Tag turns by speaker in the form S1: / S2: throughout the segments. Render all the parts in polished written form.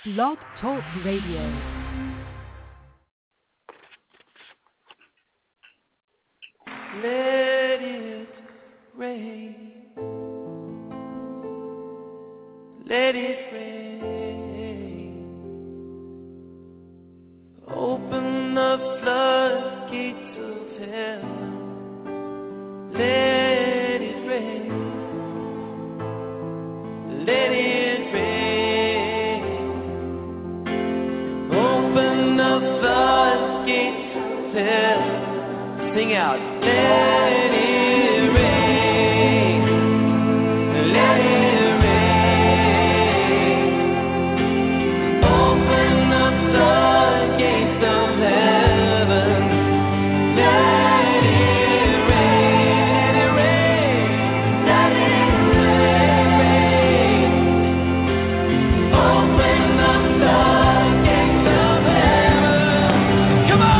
S1: Blog Talk Radio.
S2: Let it rain. Let it rain. Open the floodgates of heaven. Let it rain. Let it rain. Open the floodgates of heaven. Sing out. Let it rain. Let it rain. Open the floodgates of heaven. Let it rain. Let it rain. Open the floodgates of heaven. Come on.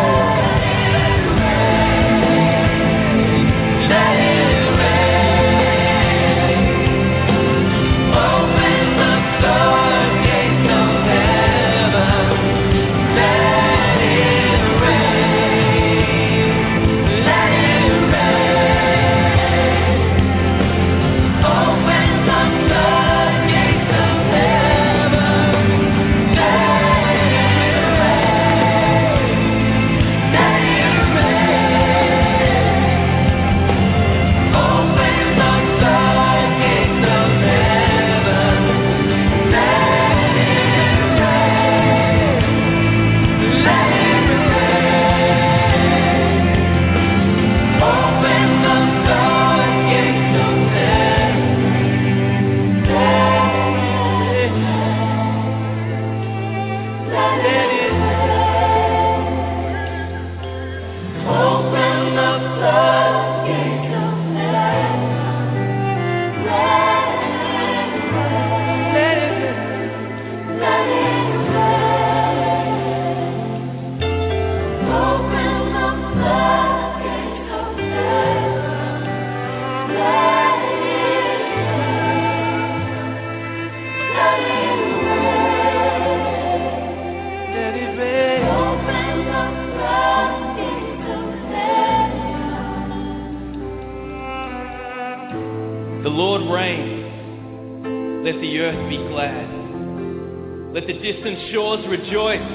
S2: The Lord reigns. Let the earth be glad. Let the distant shores rejoice.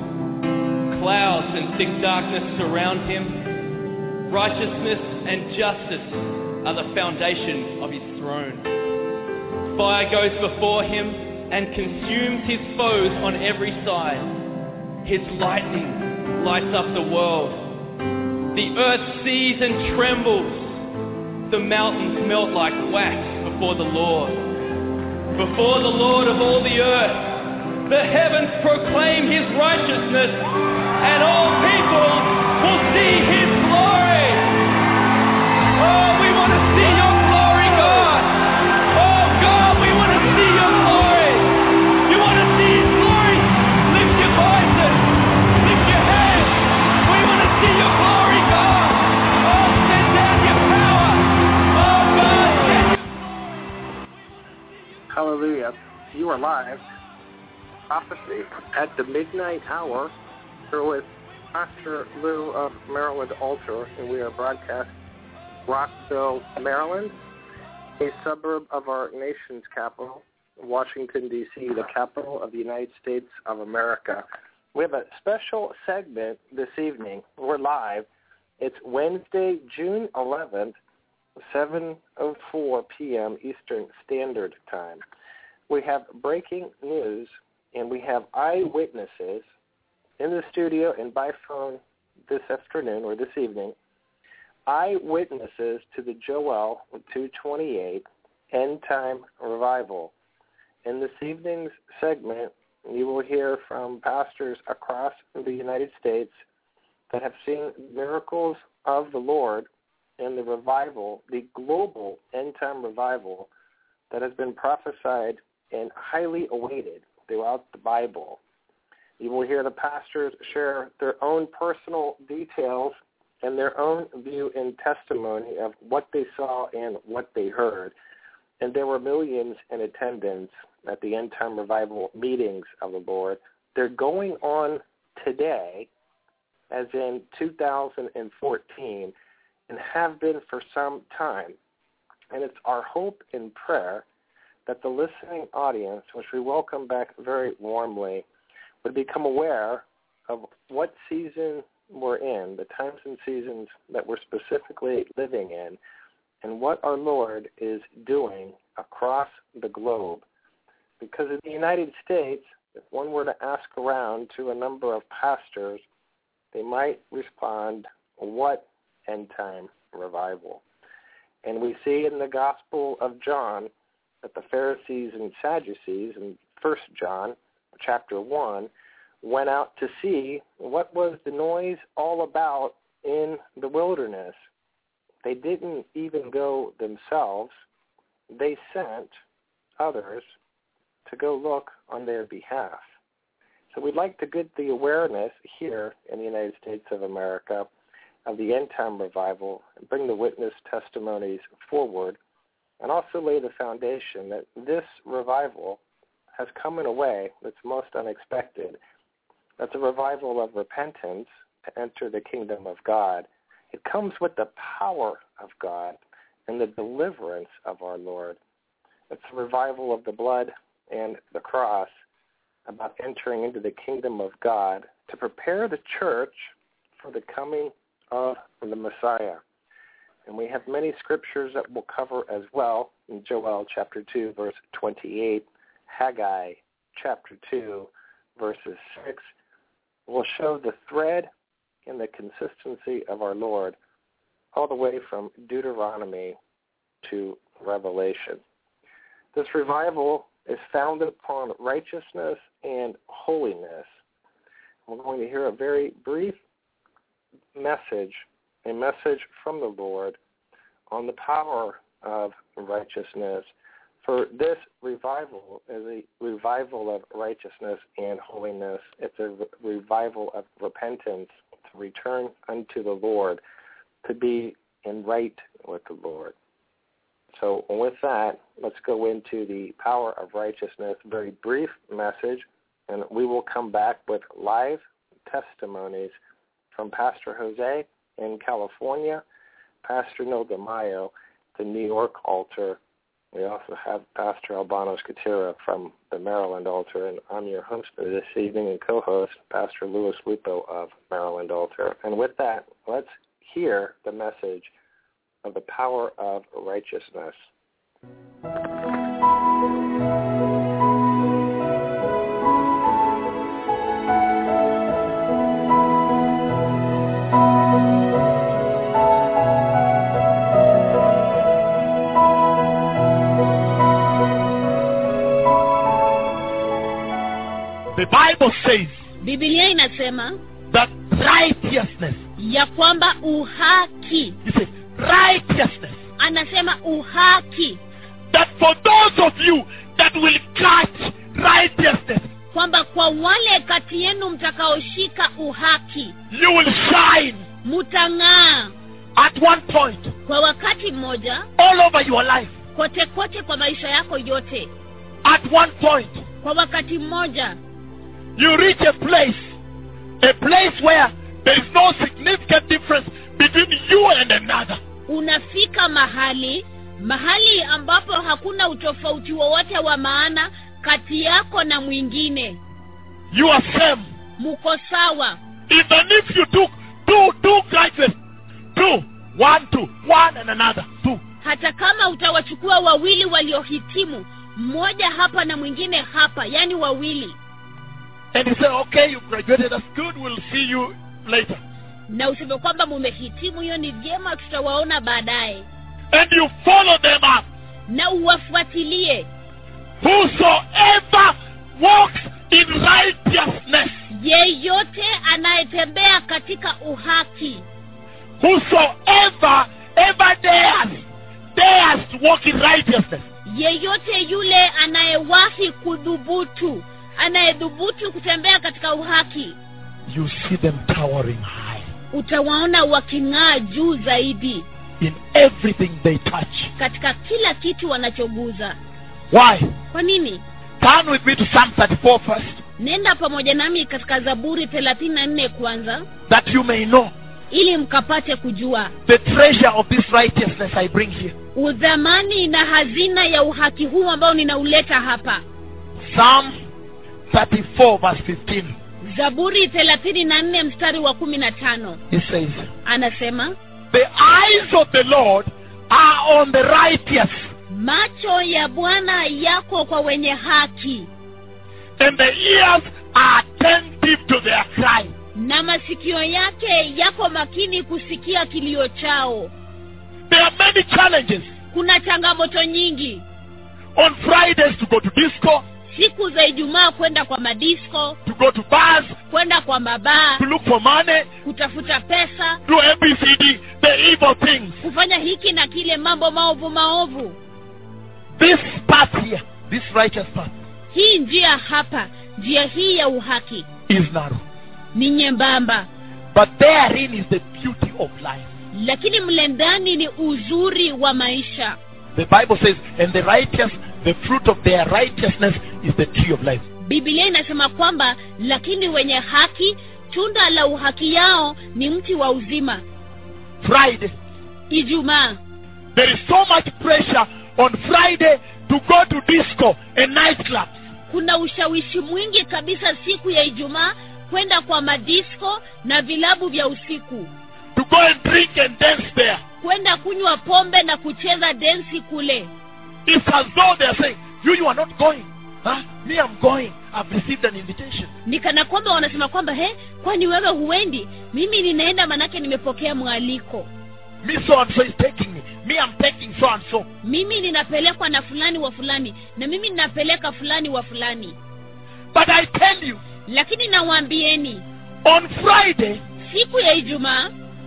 S2: Clouds and thick darkness surround him. Righteousness and justice are the foundation of his throne. Fire goes before him and consumes his foes on every side. His lightning lights up the world. The earth sees and trembles. The mountains melt like wax before the Lord of all the earth. The heavens proclaim his righteousness, and all people will see his glory. Oh, we want to see your glory, God. Oh, God, we want to see your glory. You want to see his glory? Lift your voices. Lift your hands. We want to see your glory, God. Oh, send down your power. Oh, God, send your glory.
S3: Hallelujah. You are live. Prophecy at the midnight hour. We're with Pastor Lou of Maryland Altar, and we are broadcast Rockville, Maryland, a suburb of our nation's capital, Washington, D.C., the capital of the United States of America. We have a special segment this evening. We're live. It's Wednesday, June 11th, 7:04 p.m. Eastern Standard Time. We have breaking news, and we have eyewitnesses in the studio and by phone this afternoon or this evening. Eyewitnesses to the Joel 2:28 End Time Revival. In this evening's segment, you will hear from pastors across the United States that have seen miracles of the Lord in the revival, the global end-time revival that has been prophesied and highly awaited throughout the Bible. You will hear the pastors share their own personal details and their own view and testimony of what they saw and what they heard. And there were millions in attendance at the End Time Revival meetings of the Lord. They're going on today, as in 2014, and have been for some time. And it's our hope and prayer that the listening audience, which we welcome back very warmly, would become aware of what season we're in, the times and seasons that we're specifically living in, and what our Lord is doing across the globe. Because in the United States, if one were to ask around to a number of pastors, they might respond, what end-time revival? And we see in the Gospel of John that the Pharisees and Sadducees in 1 John chapter 1 went out to see what was the noise all about in the wilderness. They didn't even go themselves. They sent others to go look on their behalf. So we'd like to get the awareness here in the United States of America of the end-time revival and bring the witness testimonies forward, and also lay the foundation that this revival has come in a way that's most unexpected. That's a revival of repentance to enter the kingdom of God. It comes with the power of God and the deliverance of our Lord. It's a revival of the blood and the cross, about entering into the kingdom of God to prepare the church for the coming of the Messiah. And we have many scriptures that we'll cover as well in Joel chapter 2, verse 28, Haggai chapter 2, verses 6. We'll show the thread and the consistency of our Lord all the way from Deuteronomy to Revelation. This revival is founded upon righteousness and holiness. We're going to hear a very brief message, a message from the Lord on the power of righteousness. For this revival is a revival of righteousness and holiness. It's a revival of repentance, to return unto the Lord, to be in right with the Lord. So with that, let's go into the power of righteousness, very brief message, and we will come back with live testimonies from Pastor Jose in California, Pastor Noel DeMaio, the New York altar. We also have Pastor Albano Scatera from the Maryland altar, and I'm your host this evening and co-host, Pastor Louis Lupo of Maryland altar. And with that, let's hear the message of the power of righteousness.
S4: The Bible says,
S5: Biblia inasema
S4: that righteousness,
S5: ya kwamba uhaki.
S4: he says, righteousness,
S5: Anasema uhaki,
S4: that for those of you that will catch righteousness,
S5: kwamba kwa wale kati yenu mtakaoshika uhaki,
S4: you will shine
S5: mutang'aa
S4: at one point,
S5: kwa wakati mmoja,
S4: all over your life,
S5: kote kote kwa maisha yako yote.
S4: at one point,
S5: Kwa wakati mmoja,
S4: you reach a place where there is no significant difference between you and another.
S5: unafika mahali ambapo hakuna utofauti wowote wa maana kati yako na mwingine.
S4: You are same.
S5: Muko sawa.
S4: Even if you took two Christs, one and another, two.
S5: Hata kama utawachukua wawili waliohitimu, mmoja hapa na mwingine hapa, yani wawili,
S4: And you say, okay, you graduated, that's good, we'll see you later.
S5: na useme kwamba mumehitimu, hiyo ni vyema, tutawaona baadaye.
S4: And you follow them up.
S5: Na uwafuatilie.
S4: Whosoever walks in righteousness,
S5: Yeyote anayetembea katika uhaki.
S4: whosoever ever dares to walk in righteousness,
S5: Yeyote yule anayewahi kudhubutu, anayedhubutu kutembea katika uhaki,
S4: you see them towering high
S5: utawaona waking'aa juu zaidi
S4: in everything they touch.
S5: katika kila kitu wanachoguza.
S4: Why?
S5: Kwa nini?
S4: Turn with me to Psalm 34 first,
S5: Nenda pamoja nami katika Zaburi 34 kwanza,
S4: that you may know
S5: ili mkapate kujua
S4: the treasure of this righteousness I bring here.
S5: udhamani na hazina ya uhaki huu ambao ninauleta hapa.
S4: Psalm 34 verse 15.
S5: Zaburi 34 mstari wa 15.
S4: It says,
S5: Anasema,
S4: the eyes of the Lord are on the righteous,
S5: macho ya Bwana yako kwa wenye haki,
S4: and the ears are attentive to their cry.
S5: na masikio yake yako makini kusikia kilio chao.
S4: There are many challenges.
S5: Kuna changamoto nyingi.
S4: On Fridays to go to disco,
S5: Siku za Ijumaa kwenda kwa madisko,
S4: to go to bars,
S5: kwenda kwa mabaa,
S4: to look for money,
S5: kutafuta pesa,
S4: do ABCD, the evil things.
S5: kufanya hiki na kile, mambo maovu.
S4: This path here, this righteous path,
S5: Hii njia hapa, njia hii ya uhaki
S4: is narrow.
S5: ni nyembamba,
S4: But therein is the beauty of life.
S5: lakini mle ndani ni uzuri wa maisha.
S4: The Bible says, and the righteous, the fruit of their righteousness is the tree of life.
S5: Biblia inasema kwamba lakini wenye haki, tunda la uhaki yao ni mti wa uzima.
S4: Friday,
S5: Ijumaa,
S4: there is so much pressure on Friday to go to disco and nightclubs.
S5: kuna ushawishi mwingi kabisa siku ya Ijumaa kwenda kwa madisko na vilabu vya usiku,
S4: To go and drink and dance there.
S5: kwenda kunywa pombe na kucheza densi kule.
S4: It's as though they are saying, you are not going. Huh? Me, I'm going. I've received an invitation.
S5: Ni kana kwamba wanasema kwamba kwani wewe huendi? Mimi ninaenda, manake nimepokea mwaliko.
S4: Me, so and so is taking me. Me, I'm taking so and so.
S5: Mimi ninapelekwa na fulani wa fulani, na mimi ninapeleka fulani wa fulani.
S4: But I tell you,
S5: Lakini nawaambieni,
S4: on Friday,
S5: siku ya Ijumaa,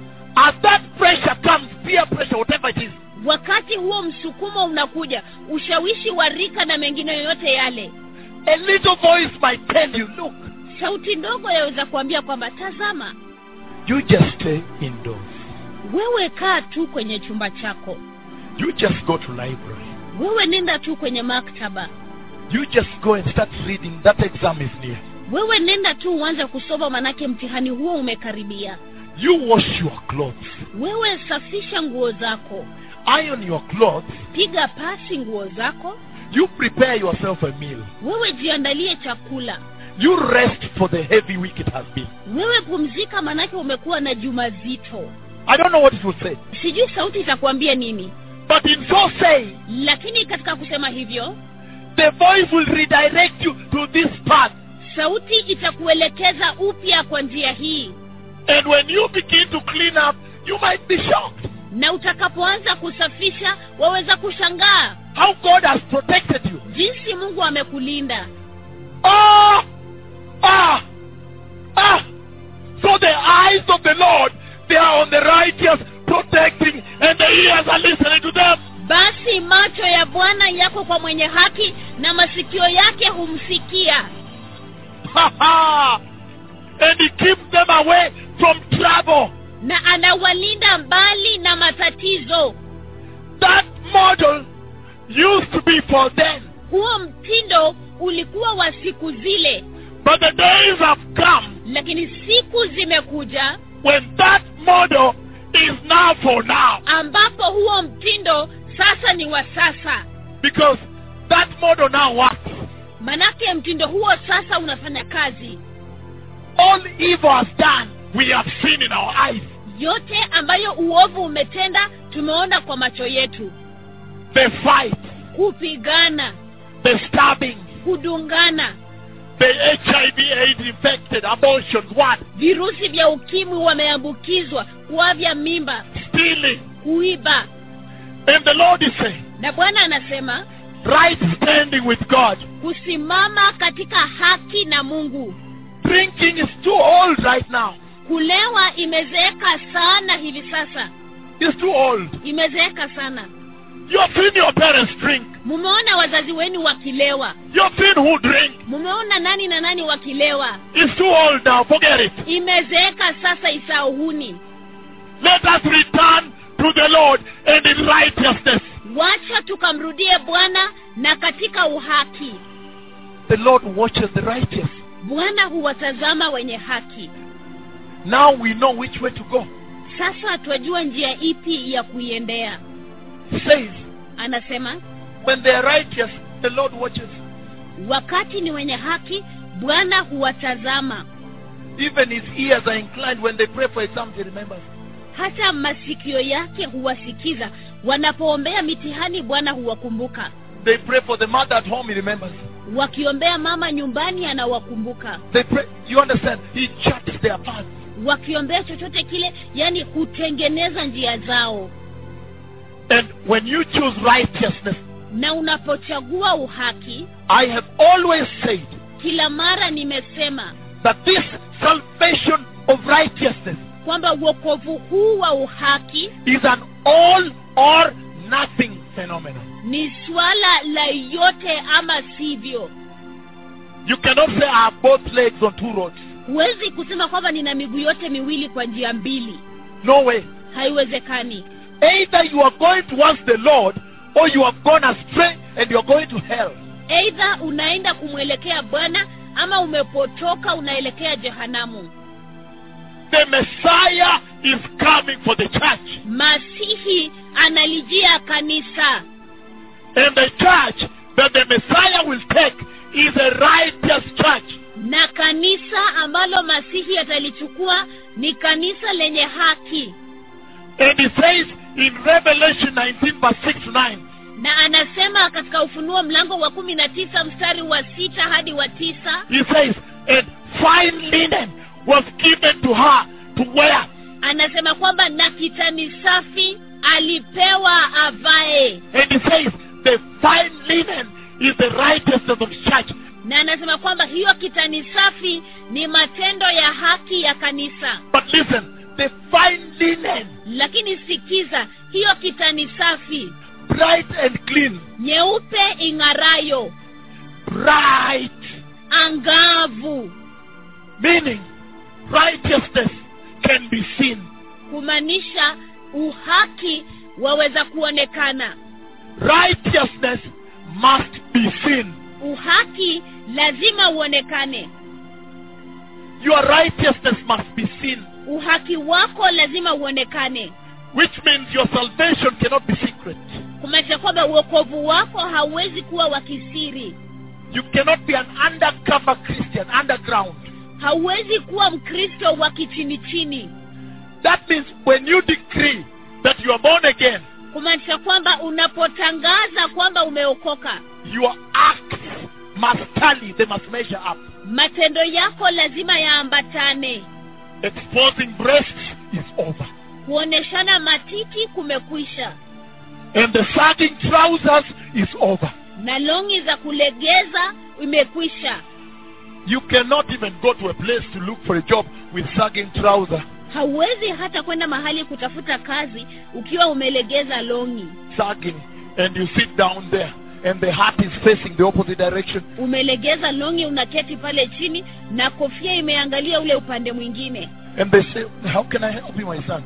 S4: as that pressure comes, peer pressure, whatever it is,
S5: wakati huo msukumo unakuja, ushawishi wa rika na mengine yoyote yale,
S4: a little voice might tell you, look,
S5: sauti ndogo yaweza kuambia kwamba tazama,
S4: you just stay indoors.
S5: wewe kaa tu kwenye chumba chako,
S4: You just go to library.
S5: wewe nenda tu kwenye maktaba,
S4: You just go and start reading. That exam is near.
S5: wewe nenda tu uanze kusoma, manake mtihani huo umekaribia.
S4: You wash your clothes.
S5: Wewe safisha nguo zako,
S4: Iron your clothes.
S5: piga pasi nguo zako,
S4: You prepare yourself a meal.
S5: wewe jiandalie chakula,
S4: You rest for the heavy week it has been.
S5: wewe pumzika, manake umekuwa na juma zito.
S4: I don't know what it will say.
S5: Sijui sauti itakwambia nini,
S4: But in so saying,
S5: lakini katika kusema hivyo,
S4: the voice will redirect you to this path.
S5: sauti itakuelekeza upya kwa njia hii.
S4: And when you begin to clean up, you might be shocked
S5: Na utakapoanza kusafisha, waweza kushangaa
S4: how God has protected you.
S5: jinsi Mungu amekulinda.
S4: So the eyes of the Lord, they are on the righteous, protecting, and the ears are listening to them.
S5: Basi macho ya Bwana yako kwa mwenye haki, na masikio yake humsikia.
S4: And he keeps them away from trouble.
S5: Na anawalinda mbali na matatizo.
S4: That model used to be for then.
S5: Huo mtindo ulikuwa wa siku zile,
S4: But the days have come
S5: lakini siku zimekuja
S4: when that model is now for now.
S5: ambapo huo mtindo sasa ni wa sasa.
S4: Because that model now works.
S5: Manake mtindo huo sasa unafanya kazi.
S4: All evil has done, we have seen in our eyes.
S5: Yote ambayo uovu umetenda, tumeona kwa macho yetu.
S4: The fight,
S5: Kupigana,
S4: the stabbing,
S5: kudungana,
S4: the HIV/AIDS infected, abortions, what?
S5: virusi vya ukimwi wameambukizwa, kuavya mimba,
S4: Stealing.
S5: kuiba.
S4: And the Lord is saying,
S5: Na Bwana anasema
S4: right standing with God.
S5: kusimama katika haki na Mungu.
S4: Drinking is too old right now.
S5: Kulewa imezeeka sana hivi sasa.
S4: It's too old.
S5: Imezeeka sana.
S4: You have seen your parents drink.
S5: Mumeona wazazi wenu wakilewa.
S4: You have seen who drink.
S5: Mumeona nani na nani wakilewa.
S4: It's too old now. Forget it.
S5: Imezeeka sasa, isauhuni.
S4: Let us return to the Lord and in righteousness.
S5: Wacha tukamrudie Bwana na katika uhaki.
S4: the Lord watches the righteous.
S5: Bwana huwatazama wenye haki.
S4: Now we know which way to go.
S5: Sasa twajua njia ipi ya kuiendea.
S4: Says,
S5: Anasema,
S4: when they are righteous, the Lord watches.
S5: wakati ni wenye haki, Bwana huwatazama.
S4: Even his ears are inclined when they pray for exams, he remembers.
S5: Hata masikio yake huwasikiza. Wanapoombea mitihani, Bwana huwakumbuka.
S4: They pray for the mother at home, he remembers.
S5: Wakiombea mama nyumbani, anawakumbuka.
S4: They pray, you understand, he charts their paths.
S5: Wakiombea chochote kile, yani hutengeneza njia zao.
S4: And when you choose righteousness,
S5: Na unapochagua uhaki,
S4: I have always said
S5: kila mara nimesema
S4: that this salvation of righteousness
S5: kwamba wokovu huu wa uhaki
S4: is an all or nothing phenomenon.
S5: ni swala la yote ama sivyo.
S4: You cannot say I have both legs on two roads.
S5: Huwezi kusema kwamba nina miguu yote miwili kwa njia mbili.
S4: No way.
S5: Haiwezekani.
S4: Either you are going towards the Lord or you have gone astray and you are going to hell.
S5: Either unaenda kumwelekea Bwana ama umepotoka unaelekea jehanamu.
S4: The Messiah is coming for the church.
S5: Masihi analijia kanisa.
S4: And the church that the Messiah will take is a righteous church.
S5: Na kanisa ambalo Masihi atalichukua ni kanisa lenye haki.
S4: And he says in Revelation 19 verse 6 to 9.
S5: Na anasema katika Ufunuo mlango wa 19 mstari wa 6 hadi wa 9.
S4: He says, and fine linen was given to her to wear.
S5: Anasema kwamba na kitani safi alipewa avae.
S4: And he says, the fine linen is the righteousness of the church.
S5: Na anasema kwamba hiyo kitani safi ni matendo ya haki ya kanisa.
S4: But listen, the fine linen,
S5: Lakini sikiza, hiyo kitani safi,
S4: bright and clean,
S5: nyeupe ing'arayo,
S4: bright,
S5: angavu,
S4: meaning righteousness can be seen.
S5: kumaanisha uhaki waweza kuonekana.
S4: Righteousness must be seen.
S5: Uhaki lazima uonekane.
S4: Your righteousness must be seen.
S5: Uhaki wako lazima uonekane.
S4: Which means your salvation cannot be secret.
S5: Kumaanisha kwamba wokovu wako hauwezi kuwa wa kisiri.
S4: You cannot be an undercover Christian, underground.
S5: Hauwezi kuwa Mkristo wa kichini chini.
S4: That means when you decree that you are born again,
S5: Kumaanisha kwamba unapotangaza kwamba umeokoka,
S4: your acts must tally, they must measure up.
S5: matendo yako lazima yaambatane.
S4: Exposing breasts is over.
S5: Kuoneshana matiti kumekwisha.
S4: And the sagging trousers is over.
S5: Na longi za kulegeza imekwisha.
S4: You cannot even go to a place to look for a job with sagging trousers.
S5: Hauwezi hata kwenda mahali kutafuta kazi ukiwa umelegeza longi.
S4: Sagging, and you sit down there and the hat is facing the opposite direction.
S5: Umelegeza longi, unaketi pale chini na kofia imeangalia ule upande mwingine.
S4: And they say, how can I help you, my son?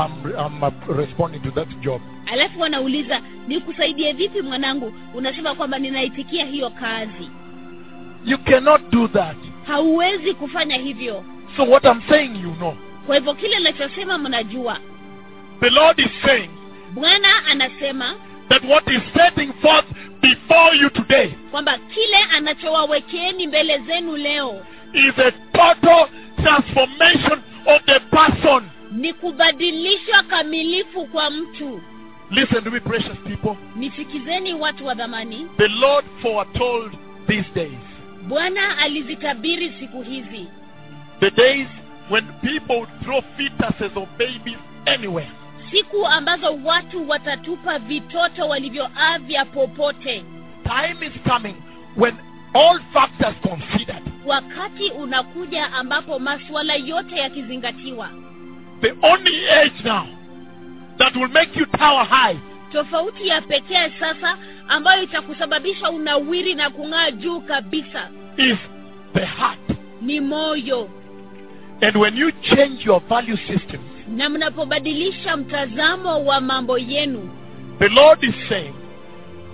S4: I'm responding to that job.
S5: Alafu wanauliza, nikusaidie vipi mwanangu? Unasema kwamba ninaitikia hiyo kazi.
S4: You cannot do that.
S5: Hauwezi kufanya hivyo.
S4: So what I'm saying, you know.
S5: Kwa hivyo kile ninachosema mnajua.
S4: The Lord is saying
S5: Bwana anasema
S4: that what is setting forth before you today
S5: kwamba kile anachowawekeeni mbele zenu leo
S4: is a total transformation of the person.
S5: ni kubadilishwa kamilifu kwa mtu.
S4: Listen to me, precious people.
S5: Nisikizeni watu wa dhamani.
S4: The Lord foretold these days.
S5: Bwana alizitabiri siku hizi.
S4: The days when people would throw fetuses or babies anywhere.
S5: Siku ambazo watu watatupa vitoto walivyoavya popote.
S4: Time is coming when all factors considered.
S5: Wakati unakuja ambapo masuala yote yakizingatiwa.
S4: The only age now that will make you tower high
S5: Tofauti ya pekee sasa ambayo itakusababisha unawiri na kung'aa juu kabisa
S4: is the heart.
S5: ni moyo.
S4: And when you change your value system,
S5: Na mnapobadilisha mtazamo wa mambo yenu,
S4: the Lord is saying that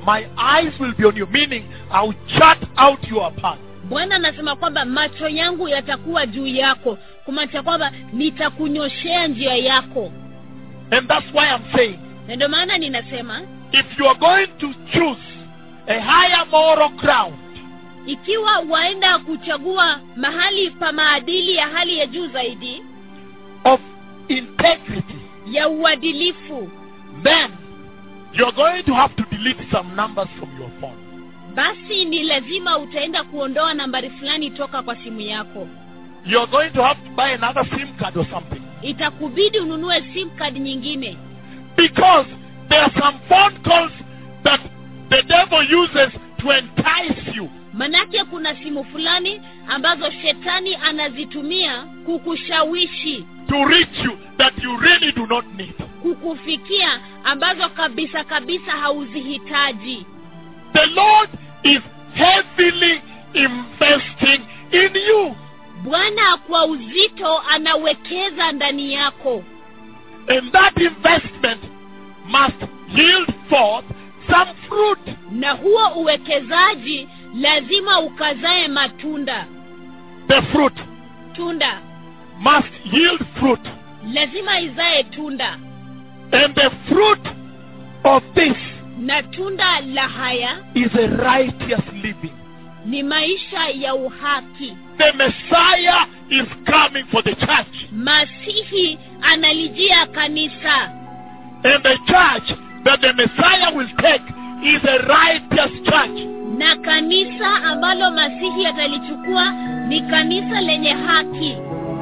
S4: my eyes will be on you, meaning I'll chart out your path.
S5: Bwana anasema kwamba macho yangu yatakuwa juu yako, kumaanisha kwamba nitakunyoshea njia yako.
S4: And that's why I'm saying,
S5: na ndio maana ninasema,
S4: if you are going to choose a higher moral ground,
S5: ikiwa waenda kuchagua mahali pa maadili ya hali ya juu zaidi,
S4: of integrity,
S5: ya uadilifu,
S4: then you're going to have to delete some numbers from your phone.
S5: basi ni lazima utaenda kuondoa nambari fulani toka kwa simu yako.
S4: You're going to have to buy another SIM card or something.
S5: Itakubidi ununue SIM card nyingine.
S4: Because there are some phone calls that the devil uses to entice you.
S5: Manake kuna simu fulani ambazo shetani anazitumia kukushawishi,
S4: to reach you that you really do not need.
S5: kukufikia ambazo kabisa hauzihitaji.
S4: The Lord is heavily investing in you.
S5: Bwana kwa uzito anawekeza ndani yako.
S4: And that investment must yield forth some fruit.
S5: Na huo uwekezaji lazima ukazae matunda.
S4: The fruit
S5: Tunda
S4: must yield fruit.
S5: lazima izae tunda.
S4: And the fruit of this
S5: Na tunda la haya
S4: is a righteous living.
S5: ni maisha ya uhaki.
S4: The Messiah is coming for the church.
S5: Masihi analijia kanisa.
S4: And the church that the Messiah will take is a righteous church.
S5: Na kanisa ambalo Masihi atalichukua ni kanisa lenye haki.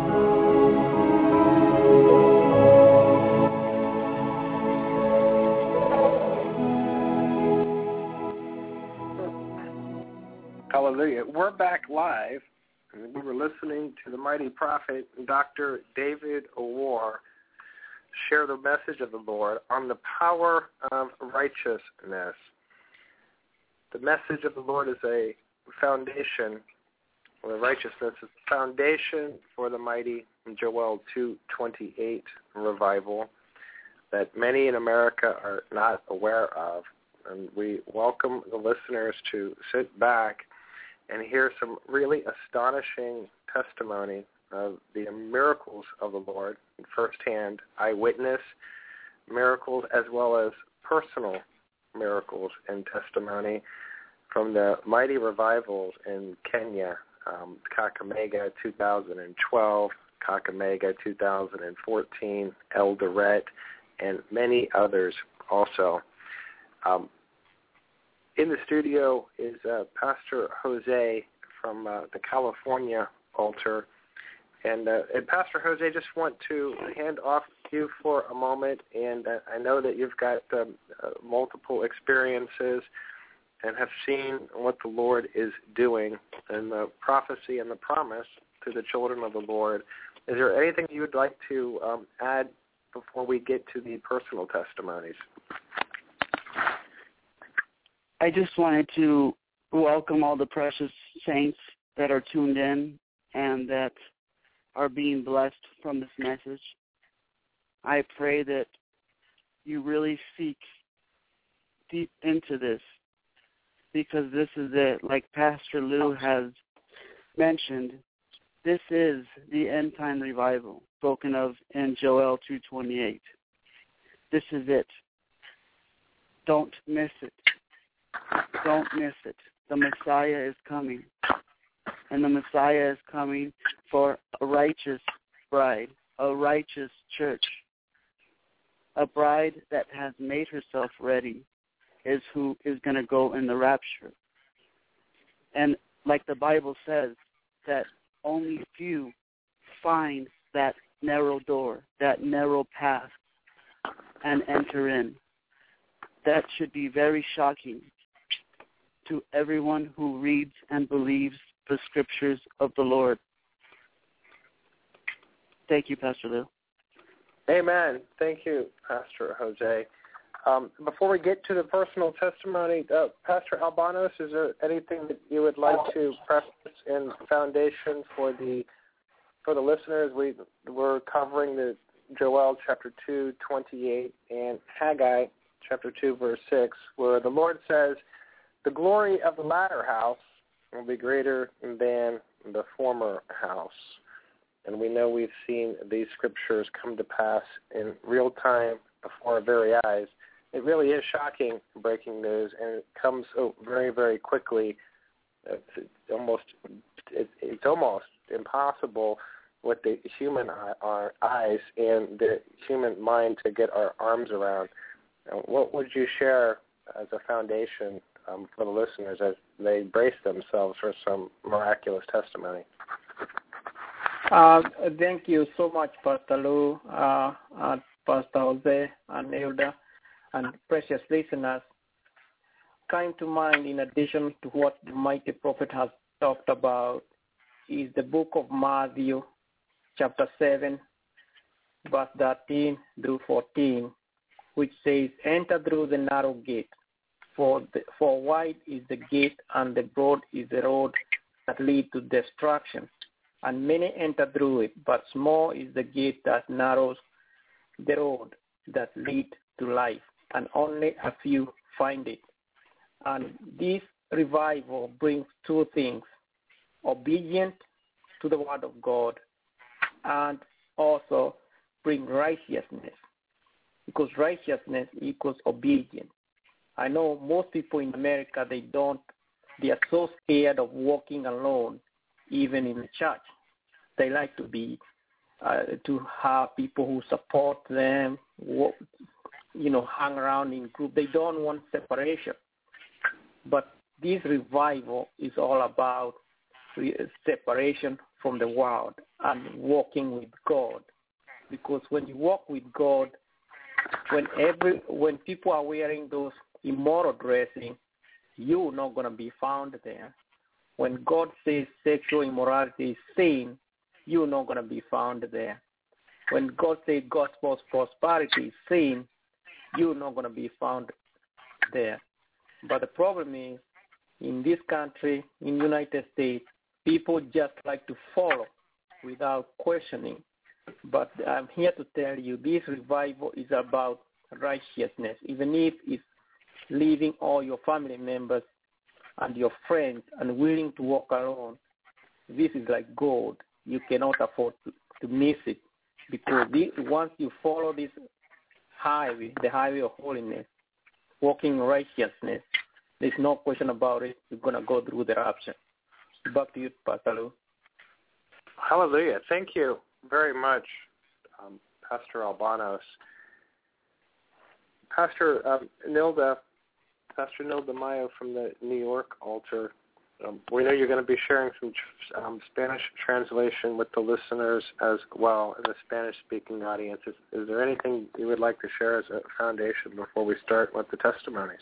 S3: Hallelujah. We're back live. And we were listening to the mighty prophet, Dr. David O'War, share the message of the Lord on the power of righteousness. The message of the Lord is a foundation, or righteousness is the foundation for the mighty Joel 2:28 revival that many in America are not aware of. And we welcome the listeners to sit back and hear some really astonishing testimony of the miracles of the Lord, firsthand eyewitness miracles as well as personal miracles and testimony from the mighty revivals in Kenya, Kakamega 2012, Kakamega 2014, Eldoret, and many others also. In the studio is Pastor Jose from the California altar. And Pastor Jose, just want to hand off to you for a moment. And I know that you've got multiple experiences and have seen what the Lord is doing in the prophecy and the promise to the children of the Lord. Is there anything you would like to add before we get to the personal testimonies?
S6: I just wanted to welcome all the precious saints that are tuned in and that are being blessed from this message. I pray that you really seek deep into this, because this is it. Like Pastor Lou has mentioned, this is the end time revival spoken of in Joel 2:28. This is it. Don't miss it. Don't miss it. The Messiah is coming. And the Messiah is coming for a righteous bride, a righteous church. A bride that has made herself ready is who is going to go in the rapture. And like the Bible says, that only few find that narrow door, that narrow path, and enter in. That should be very shocking to everyone who reads and believes the scriptures of the Lord. Thank you, Pastor Lou.
S3: Amen. Thank you, Pastor Jose. Before we get to the personal testimony, Pastor Albanos, is there anything that you would like to preface in foundation for the listeners? We're covering the Joel chapter 2:28 and Haggai chapter 2, verse 6, where the Lord says, the glory of the latter house will be greater than the former house. And we know we've seen these scriptures come to pass in real time before our very eyes. It really is shocking breaking news, and it comes so very, very quickly. It's almost impossible with the human eyes and the human mind to get our arms around. What would you share as a foundation for the listeners as they brace themselves for some miraculous testimony?
S7: Thank you so much, Pastor Lou, and Pastor Jose, and Elder, and precious listeners. Came to mind, in addition to what the mighty prophet has talked about, is the book of Matthew, chapter 7, verse 13 through 14, which says, enter through the narrow gate, for wide is the gate and the broad is the road that lead to destruction, and many enter through it, but small is the gate that narrows the road that lead to life, and only a few find it. And this revival brings two things: obedience to the word of God, and also bring righteousness, because righteousness equals obedience. I know most people in America, they are so scared of walking alone, even in the church. They like to have people who support them, hang around in group. They don't want separation. But this revival is all about separation from the world and walking with God. Because when you walk with God, when people are wearing those immoral dressing, you're not going to be found there. When God says sexual immorality is sin, you're not going to be found there. When God says gospel prosperity is sin, you're not going to be found there. But the problem is, in this country, in the United States, people just like to follow without questioning. But I'm here to tell you, this revival is about righteousness, even if it's leaving all your family members and your friends and willing to walk alone. This is like gold. You cannot afford to miss it, because once you follow this highway, the highway of holiness, walking in righteousness, there's no question about it. You're going to go through the rapture. Back to you, Pastor Lou.
S3: Hallelujah. Thank you very much, Pastor Albanos. Pastor Nilda Mayo from the New York altar, we know you're going to be sharing some Spanish translation with the listeners as well in the Spanish-speaking audience. Is there anything you would like to share as a foundation before we start with the testimonies?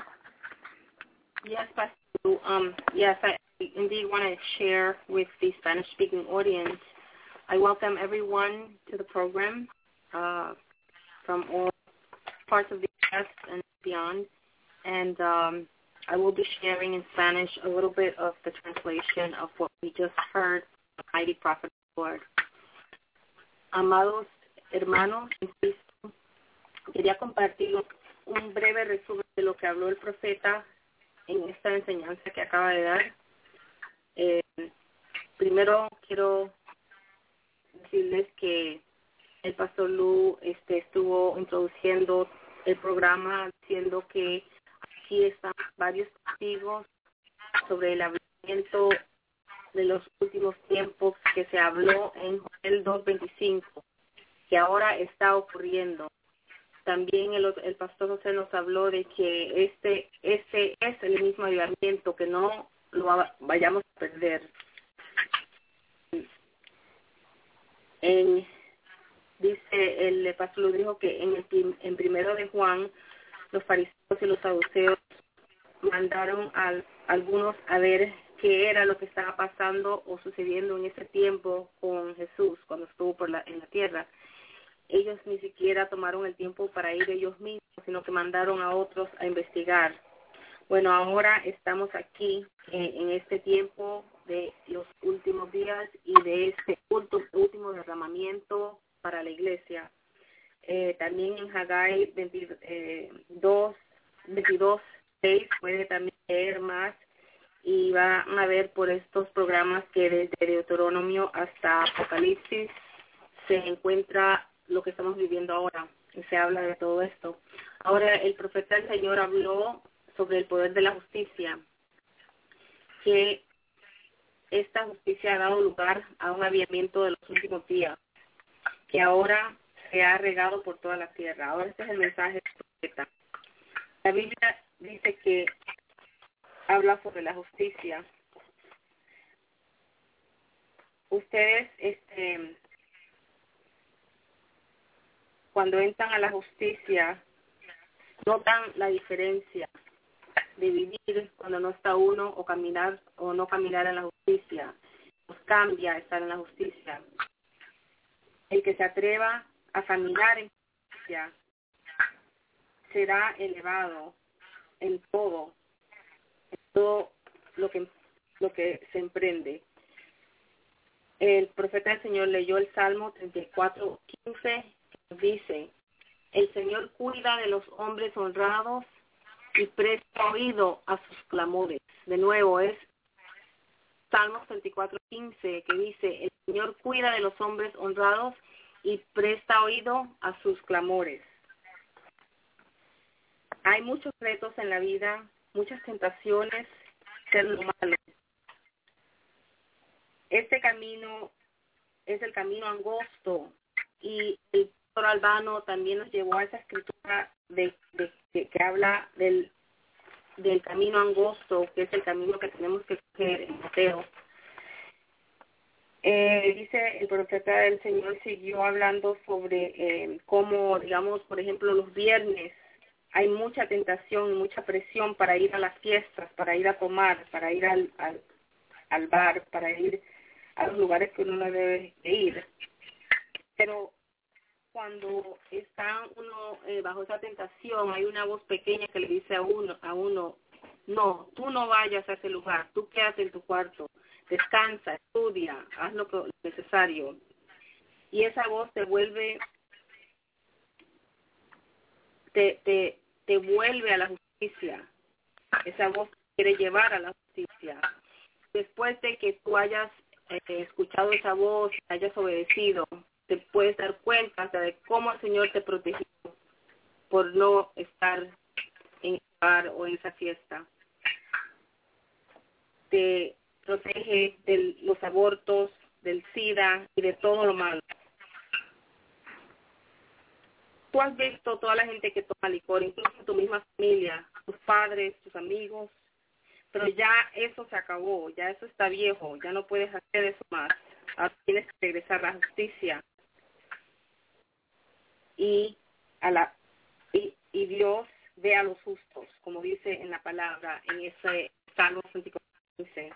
S8: Yes, Pastor Lou. Yes, I indeed want to share with the Spanish-speaking audience. I welcome everyone to the program from all parts of the U.S. and beyond. And I will be sharing in Spanish a little bit of the translation of what we just heard from the mighty prophet of the Lord. Amados hermanos en Cristo, quería compartir un breve resumen de lo que habló el profeta en esta enseñanza que acaba de dar. Primero quiero decirles que el pastor Lou estuvo introduciendo el programa diciendo que aquí están varios testigos sobre el hablamiento de los últimos tiempos que se habló en Joel 2:25, que ahora está ocurriendo. También el pastor José nos habló de que este es el mismo avivamiento, que no lo vayamos a perder. Dice el pastor Luz dijo que en primero de Juan los fariseos y los saduceos mandaron a algunos a ver qué era lo que estaba pasando o sucediendo en ese tiempo con Jesús cuando estuvo en la tierra. Ellos ni siquiera tomaron el tiempo para ir ellos mismos, sino que mandaron a otros a investigar. Bueno, ahora estamos aquí en este tiempo de los últimos días y de este último derramamiento para la iglesia. También en Hagai 22:6, puede también leer más y van a ver por estos programas que desde Deuteronomio hasta Apocalipsis se encuentra lo que estamos viviendo ahora y se habla de todo esto. Ahora el profeta del Señor habló sobre el poder de la justicia, que esta justicia ha dado lugar a un avivamiento de los últimos días, que ahora se ha regado por toda la tierra. Ahora este es el mensaje del profeta. La Biblia dice que habla sobre la justicia. Ustedes, cuando entran a la justicia, notan la diferencia de vivir cuando no está uno o caminar o no caminar en la justicia. Nos cambia estar en la justicia. El que se atreva a caminar en justicia será elevado en todo lo que se emprende. El profeta del Señor leyó el Salmo 34:15, que dice: el Señor cuida de los hombres honrados y presta oído a sus clamores. De nuevo, es Salmo 34:15, que dice: el Señor cuida de los hombres honrados y presta oído a sus clamores. Hay muchos retos en la vida, muchas tentaciones, ser lo malo. Este camino es el camino angosto, y el pastor Albano también nos llevó a esa escritura que habla del camino angosto, que es el camino que tenemos que coger en Mateo. Dice el profeta del Señor, siguió hablando sobre cómo, digamos, por ejemplo, los viernes hay mucha tentación y mucha presión para ir a las fiestas, para ir a tomar, para ir al bar, para ir a los lugares que uno no debe de ir. Pero cuando está uno bajo esa tentación, hay una voz pequeña que le dice a uno, no, tú no vayas a ese lugar, tú quédate en tu cuarto, descansa, estudia, haz lo necesario. Y esa voz te vuelve, te vuelve a la justicia. Esa voz te quiere llevar a la justicia. Después de que tú hayas escuchado esa voz, hayas obedecido, te puedes dar cuenta de cómo el Señor te protegió por no estar en el bar o en esa fiesta. Te protege de los abortos, del SIDA y de todo lo malo. Tú has visto toda la gente que toma licor, incluso tu misma familia, tus padres, tus amigos, pero ya eso se acabó, ya eso está viejo, ya no puedes hacer eso más. Ahora tienes que regresar a la justicia. Y Dios ve a los justos, como dice en la palabra, en ese Salmo 34:15.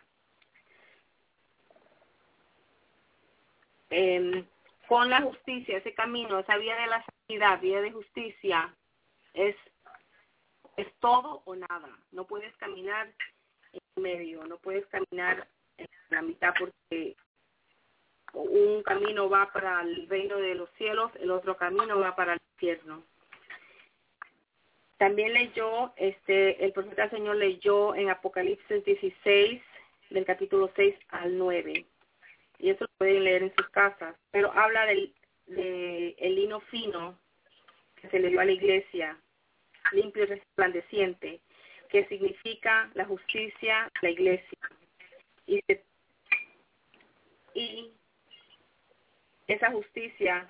S8: Con la justicia, ese camino, esa vía de la santidad, vía de justicia, es todo o nada. No puedes caminar en medio, no puedes caminar en la mitad, porque un camino va para el reino de los cielos, el otro camino va para el infierno. También leyó, el profeta del Señor leyó en Apocalipsis 16, del capítulo 6 al 9. Y eso lo pueden leer en sus casas. Pero habla del lino fino que se le dio a la iglesia, limpio y resplandeciente, que significa la justicia de la iglesia. Y esa justicia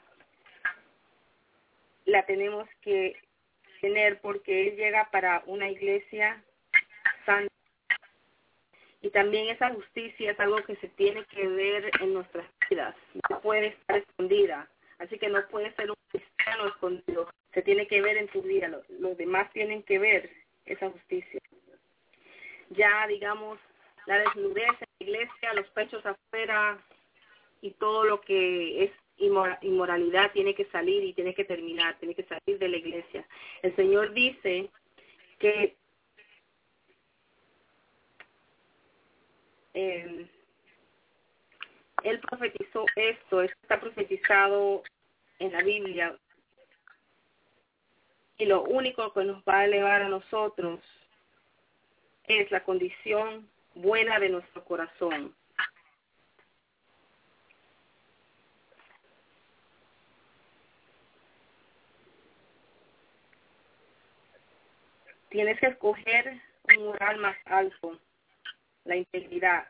S8: la tenemos que tener porque Él llega para una iglesia santa. Y también esa justicia es algo que se tiene que ver en nuestras vidas. No puede estar escondida. Así que no puede ser un cristiano escondido. Se tiene que ver en tu vida. Los demás tienen que ver esa justicia. Ya, digamos, la desnudez en la iglesia, los pechos afuera y todo lo que es inmoralidad tiene que salir y tiene que terminar, tiene que salir de la iglesia. El Señor dice que Él profetizó esto está profetizado en la Biblia. Y lo único que nos va a elevar a nosotros es la condición buena de nuestro corazón. Tienes que escoger un moral más alto, la integridad.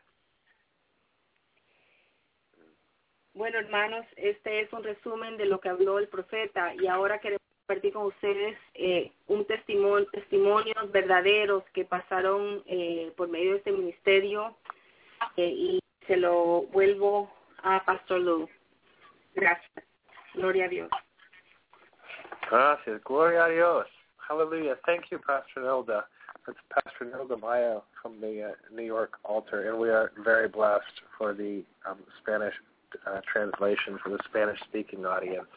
S8: Bueno, hermanos, este es un resumen de lo que habló el profeta y ahora queremos compartir con ustedes testimonios verdaderos que pasaron por medio de este ministerio y se lo vuelvo a Pastor Lou. Gracias. Gloria a Dios.
S3: Gracias. Gloria a Dios. Hallelujah. Thank you, Pastor Nilda. That's Pastor Nilda Mayo from the New York altar, and we are very blessed for the Spanish translation for the Spanish-speaking audience.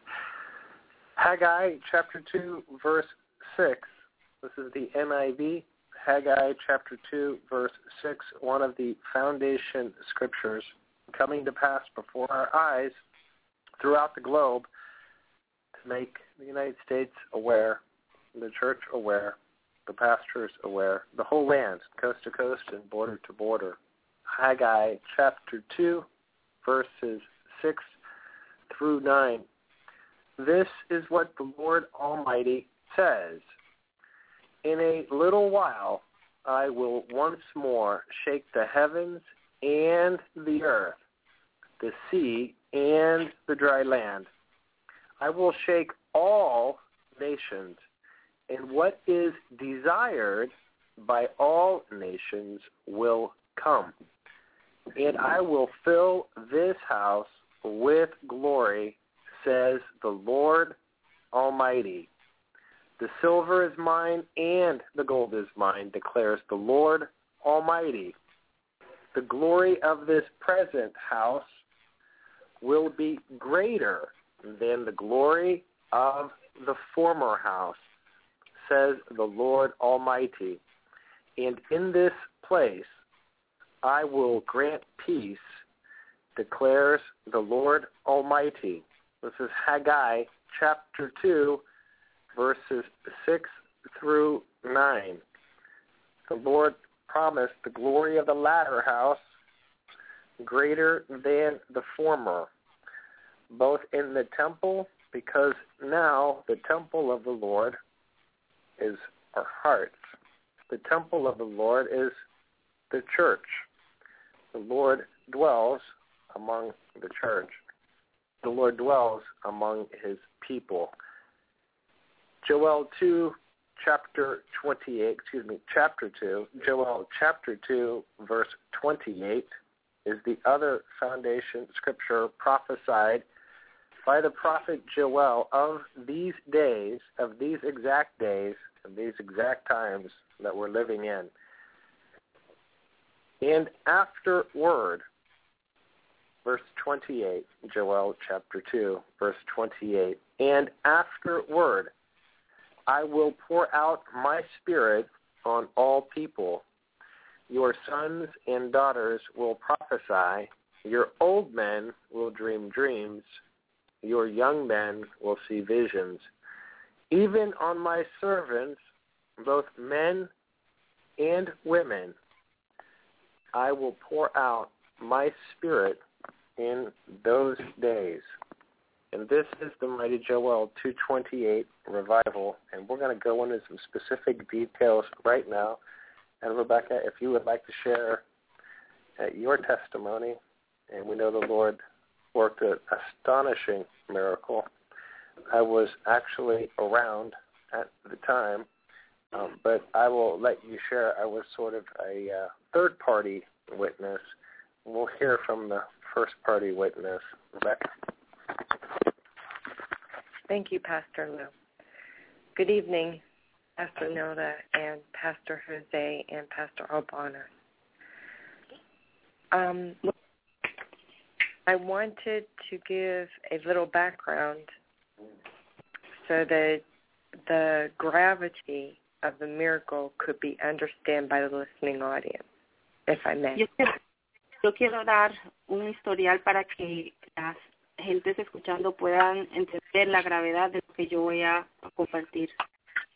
S3: Haggai chapter 2, verse 6. This is the NIV. Haggai chapter 2, verse 6, one of the foundation scriptures coming to pass before our eyes throughout the globe to make the United States aware, the church aware, the pastors aware, the whole land, coast to coast and border to border. Haggai chapter 2, verses 6 through 9. This is what the Lord Almighty says. In a little while I will once more shake the heavens and the earth, the sea and the dry land. I will shake all nations, and what is desired by all nations will come. And I will fill this house with glory, says the Lord Almighty. The silver is mine and the gold is mine, declares the Lord Almighty. The glory of this present house will be greater than the glory of the former house, says the Lord Almighty. And in this place I will grant peace, declares the Lord Almighty. This is Haggai chapter 2, verses 6 through 9. The Lord promised the glory of the latter house greater than the former, both in the temple, because now the temple of the Lord is our hearts. The temple of the Lord is the church. The Lord dwells among the church. The Lord dwells among his people. Joel 2, chapter 2, Joel chapter 2, verse 28 is the other foundation scripture prophesied by the prophet Joel of these days, of these exact times that we're living in. And afterward, verse 28, Joel chapter 2, verse 28, and afterward I will pour out my spirit on all people. Your sons and daughters will prophesy. Your old men will dream dreams. Your young men will see visions. Even on my servants, both men and women, I will pour out my spirit in those days. And this is the mighty Joel 2:28 revival. And we're going to go into some specific details right now. And Rebecca, if you would like to share your testimony, and we know the Lord worked an astonishing miracle. I was actually around at the time, but I will let you share. I was sort of a third-party witness. We'll hear from the first-party witness. Rebecca.
S9: Thank you, Pastor Lou. Good evening, Pastor Nilda and Pastor Jose and Pastor Albana. I wanted to give a little background so that the gravity of the miracle could be understood by the listening audience, if I may.
S8: Yo quiero dar un historial para que las gentes escuchando puedan entender la gravedad de lo que yo voy a compartir.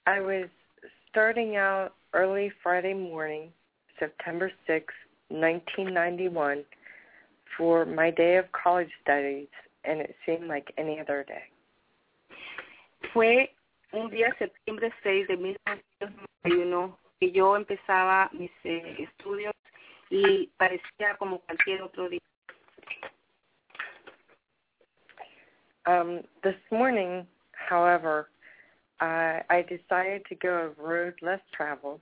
S9: I was starting out early Friday morning, September 6, 1991, for my day of college studies, and it seemed like any other day.
S8: Fue un día de septiembre 6 de 1991 que yo empezaba mis estudios y parecía como cualquier otro día.
S9: This morning, however, I decided to go a road less traveled.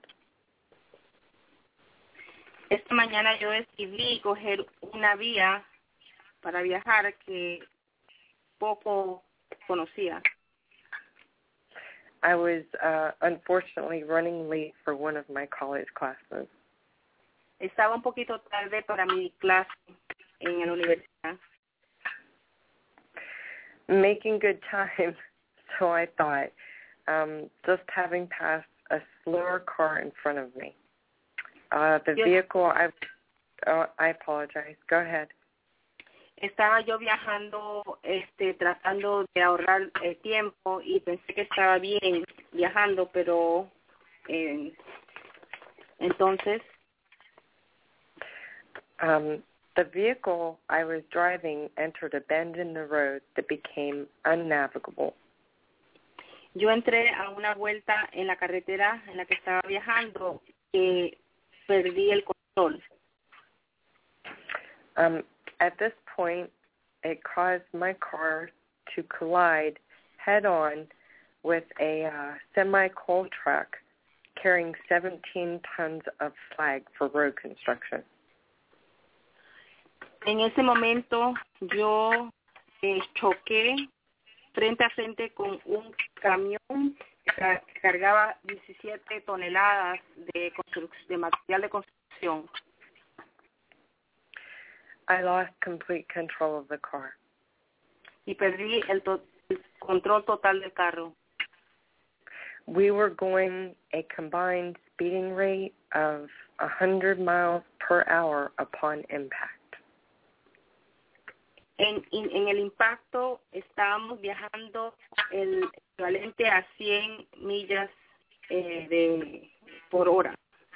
S8: Esta mañana yo decidí coger una vía para viajar que poco conocía.
S9: I was unfortunately running late for one of my college classes.
S8: Estaba un poquito tarde para mi clase en la universidad.
S9: Making good time, so I thought, just having passed a slower car in front of me. The vehicle, I apologize. Go ahead.
S8: Estaba yo viajando, tratando de ahorrar el tiempo y pensé que estaba bien viajando, pero entonces
S9: the vehicle I was driving entered a bend in the road that became unnavigable.
S8: Yo entré a una vuelta en la carretera en la que estaba viajando que perdí el control.
S9: At this point, it caused my car to collide head-on with a semi-coal truck carrying 17 tons of slag for road construction.
S8: En ese momento yo choqué frente a frente con un camión que cargaba 17 toneladas de material de construcción.
S9: I lost complete control of the car.
S8: Y perdí el control total del carro.
S9: We were going a combined speeding rate of 100 miles per hour upon impact.
S8: En el impacto estábamos viajando el equivalente a 100 millas por hora.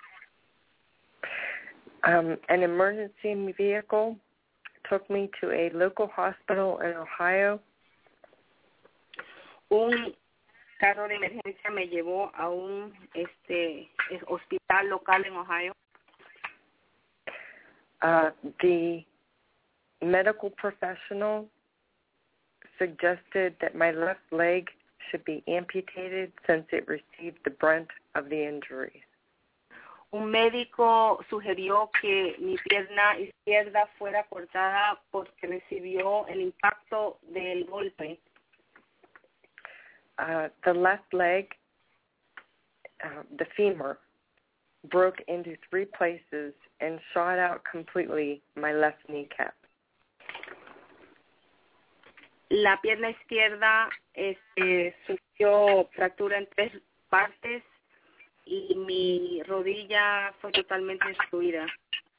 S9: An emergency vehicle took me to a local hospital in Ohio.
S8: Un carro de emergencia me llevó a un hospital local en Ohio.
S9: The medical professional suggested that my left leg should be amputated since it received the brunt of the injuries.
S8: Un médico sugirió que mi pierna izquierda fuera cortada porque recibió el impacto del golpe.
S9: The left leg, the femur, broke into 3 places and shot out completely my left kneecap.
S8: La pierna izquierda sufrió fractura en 3 partes y mi rodilla fue totalmente destruida.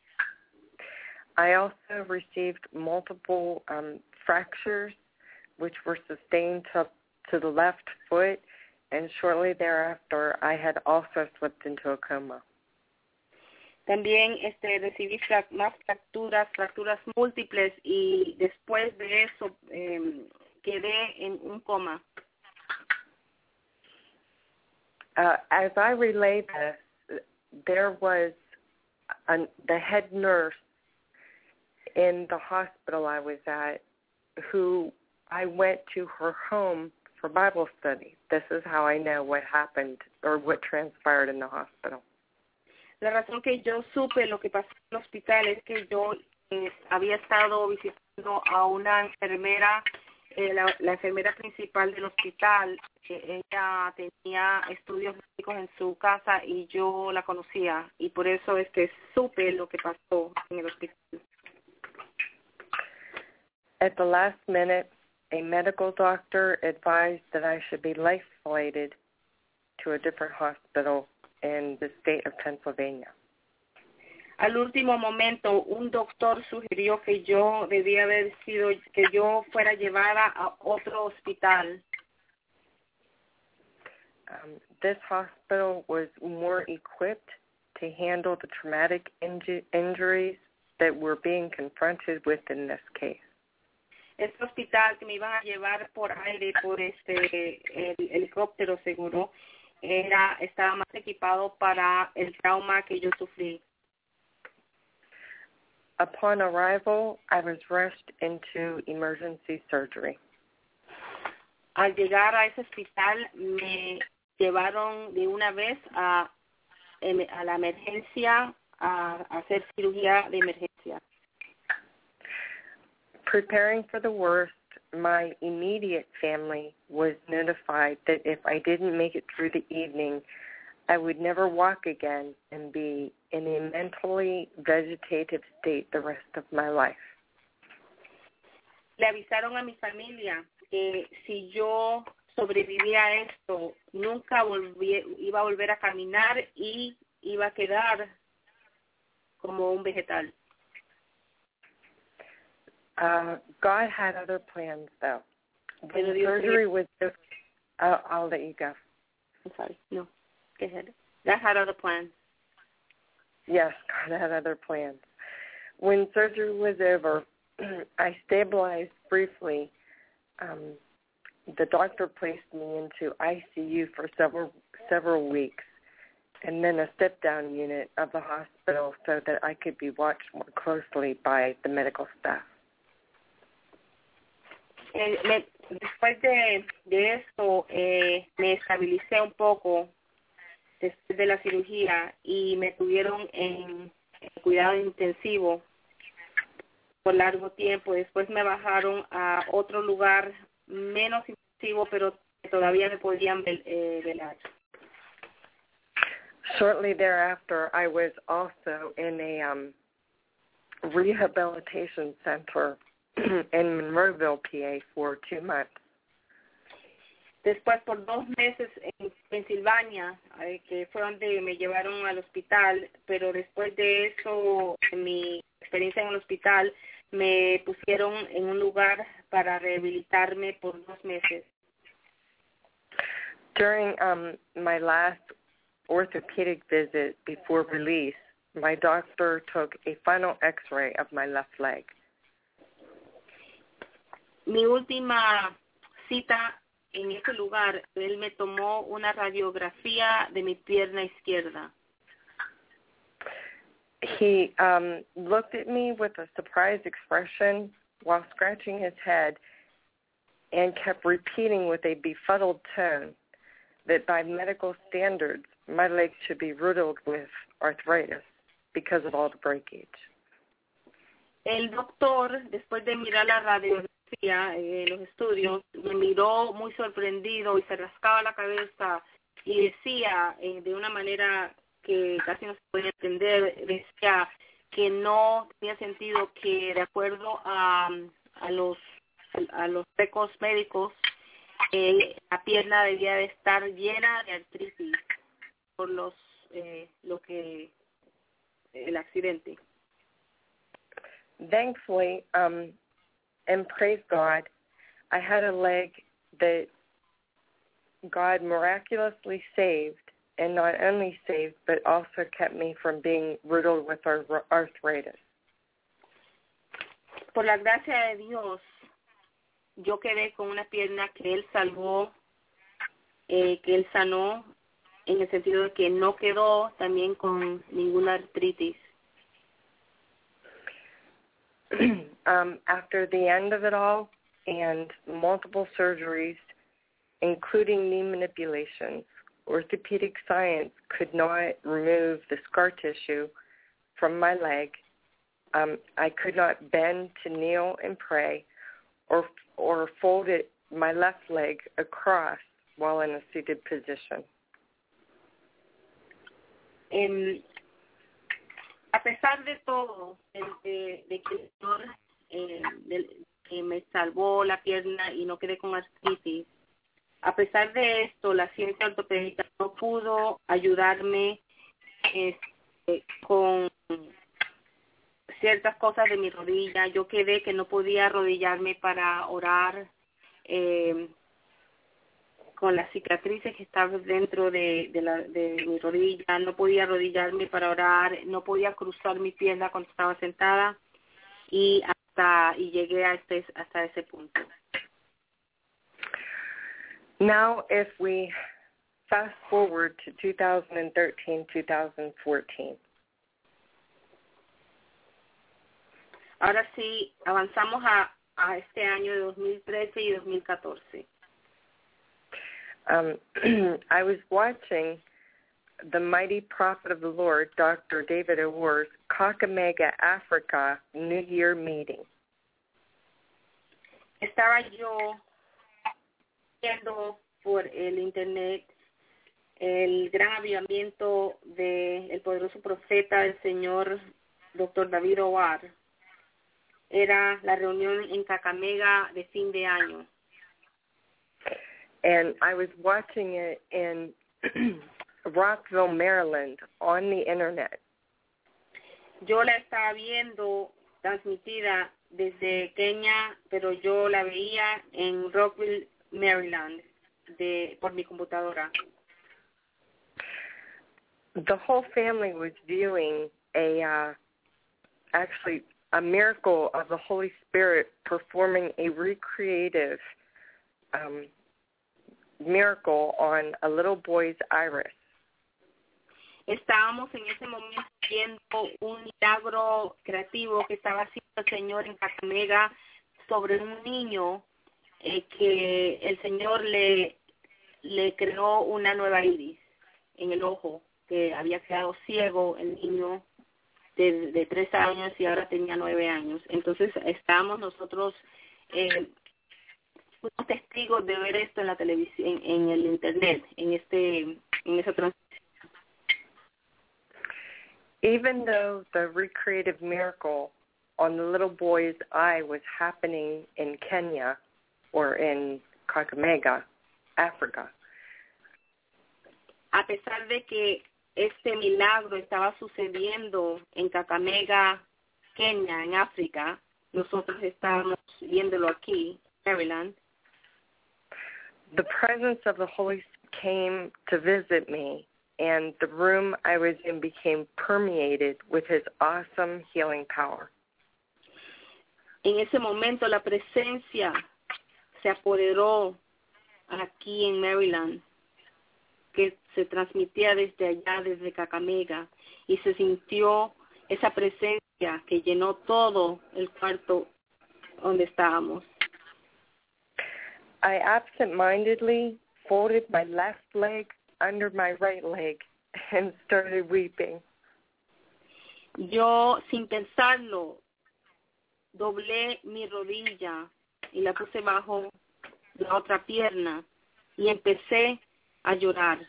S9: I also received multiple fractures, which were sustained to the left foot, and shortly thereafter, I had also slipped into a coma.
S8: También recibí más fracturas múltiples, y después de eso quedé en un coma.
S9: As I relay this, there was the head nurse in the hospital I was at who I went to her home for Bible study. This is how I know what happened or what transpired in the hospital.
S8: La razón que yo supe lo que pasó en el hospital es que yo había estado visitando a una enfermera, la enfermera principal del hospital, que ella tenía estudios médicos en su casa y yo la conocía, y por eso es que supe lo que pasó en el hospital.
S9: At the last minute, a medical doctor advised that I should be life flighted to a different hospital in the state of Pennsylvania.
S8: Al último momento, un doctor sugirió que yo que yo fuera llevada a otro hospital.
S9: This hospital was more equipped to handle the traumatic injuries that were being confronted with in this case.
S8: Este hospital que me iban a llevar por aire, por el helicóptero seguro, estaba más equipado para el trauma que yo sufrí.
S9: Upon arrival, I was rushed into emergency surgery.
S8: Al llegar a ese hospital, me llevaron de una vez a la emergencia, a hacer cirugía de emergencia.
S9: Preparing for the worst, my immediate family was notified that if I didn't make it through the evening, I would never walk again and be in a mentally vegetative state the rest of my life.
S8: Le avisaron a mi familia que si yo sobrevivía a esto, nunca iba a volver a caminar y iba a quedar como un vegetal.
S9: God had other plans, though. When
S8: Pero Dios
S9: surgery was over, I'll let you go.
S8: I'm sorry. No. Go ahead. God had other plans.
S9: Yes, God had other plans. When surgery was over, I stabilized briefly. The doctor placed me into ICU for several weeks, and then a step-down unit of the hospital so that I could be watched more closely by the medical staff.
S8: Después de esto, me estabilicé un poco después de la cirugía y me tuvieron en cuidado intensivo por largo tiempo. Después me bajaron a otro lugar menos intensivo, pero todavía me podían velar.
S9: Shortly thereafter, I was also in a rehabilitation center in Monroeville, PA, for 2 months.
S8: Después, por 2 meses en Pensilvania, que fue donde me llevaron al hospital, pero después de eso, en mi experiencia en el hospital, me pusieron en un lugar para rehabilitarme por 2 meses.
S9: During my last orthopedic visit before release, my doctor took a final x-ray of my left leg.
S8: Mi última cita en ese lugar, él me tomó una radiografía de mi pierna izquierda.
S9: He looked at me with a surprised expression while scratching his head and kept repeating with a befuddled tone that by medical standards, my leg should be riddled with arthritis because of all the breakage.
S8: El doctor, después de mirar la radiografía, los estudios, me miró muy sorprendido y se rascaba la cabeza y decía de una manera que casi no se puede entender, decía que no tenía sentido que de acuerdo a los récords médicos la pierna debía de estar llena de artritis por el accidente.
S9: Thankfully, and praise God, I had a leg that God miraculously saved, and not only saved, but also kept me from being riddled with arthritis.
S8: Por la gracia de Dios, yo quedé con una pierna que Él salvó, que Él sanó, en el sentido de que no quedó también con ninguna artritis.
S9: After the end of it all and multiple surgeries, including knee manipulations, orthopedic science could not remove the scar tissue from my leg. I could not bend to kneel and pray or fold my left leg across while in a seated position.
S8: A pesar de todo, de que el Señor que me salvó la pierna y no quedé con artritis, a pesar de esto, la ciencia ortopédica no pudo ayudarme con ciertas cosas de mi rodilla. Yo quedé que no podía arrodillarme para orar. con las cicatrices que estaban dentro de mi rodilla, no podía arrodillarme para orar, no podía cruzar mi pierna cuando estaba sentada y llegué hasta ese punto.
S9: Now, if we fast forward to 2013, 2014.
S8: Ahora sí, avanzamos a este año de 2013 y 2014.
S9: I was watching the mighty prophet of the Lord, Dr. David Awar's Kakamega, Africa New Year meeting.
S8: Estaba yo viendo por el internet el gran avivamiento del poderoso profeta, el señor Dr. David Awar. Era la reunión en Kakamega de fin de año.
S9: And I was watching it in Rockville, Maryland, on the internet.
S8: Yo la estaba viendo transmitida desde Kenia, pero yo la veía en Rockville, Maryland, por mi computadora.
S9: The whole family was viewing a miracle of the Holy Spirit performing a recreative miracle on a little boy's iris.
S8: Estábamos en ese momento viendo un milagro creativo que estaba haciendo el Señor en Kakamega sobre un niño que el Señor le creó una nueva iris en el ojo, que había quedado ciego el niño de 3 años y ahora tenía 9 años. Entonces estábamos nosotros fuimos testigos de ver esto en la televisión, en el internet, en esa transmisión.
S9: Even though the recreative miracle on the little boy's eye was happening in Kenya or in Kakamega, Africa.
S8: A pesar de que este milagro estaba sucediendo en Kakamega, Kenia, en África, nosotros estábamos viéndolo aquí, Maryland.
S9: The presence of the Holy Spirit came to visit me, and the room I was in became permeated with His awesome healing power.
S8: En ese momento la presencia se apoderó aquí en Maryland, que se transmitía desde allá, desde Kakamega, y se sintió esa presencia que llenó todo el cuarto donde estábamos.
S9: I absent-mindedly folded my left leg under my right leg and started weeping.
S8: Yo, sin pensarlo, doblé mi rodilla y la puse bajo la otra pierna y empecé a llorar.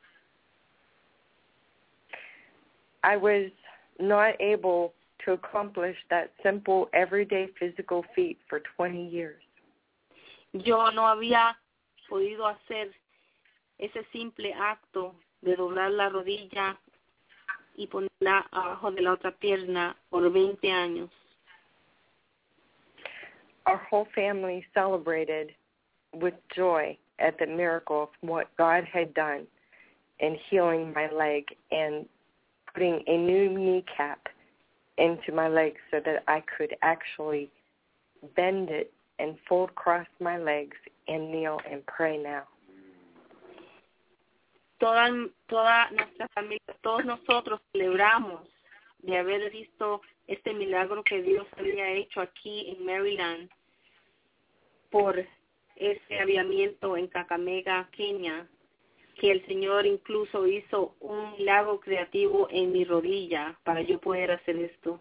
S9: I was not able to accomplish that simple everyday physical feat for 20 years.
S8: Yo no había podido hacer ese simple acto de doblar la rodilla y ponerla abajo de la otra pierna por 20 años.
S9: Our whole family celebrated with joy at the miracle of what God had done in healing my leg and putting a new kneecap into my leg so that I could actually bend it and fold across my legs and kneel and pray now.
S8: Toda nuestra familia, todos nosotros celebramos de haber visto este milagro que Dios había hecho aquí en Maryland por ese avivamiento en Kakamega, Kenia, que el Señor incluso hizo un milagro creativo en mi rodilla para yo poder hacer esto.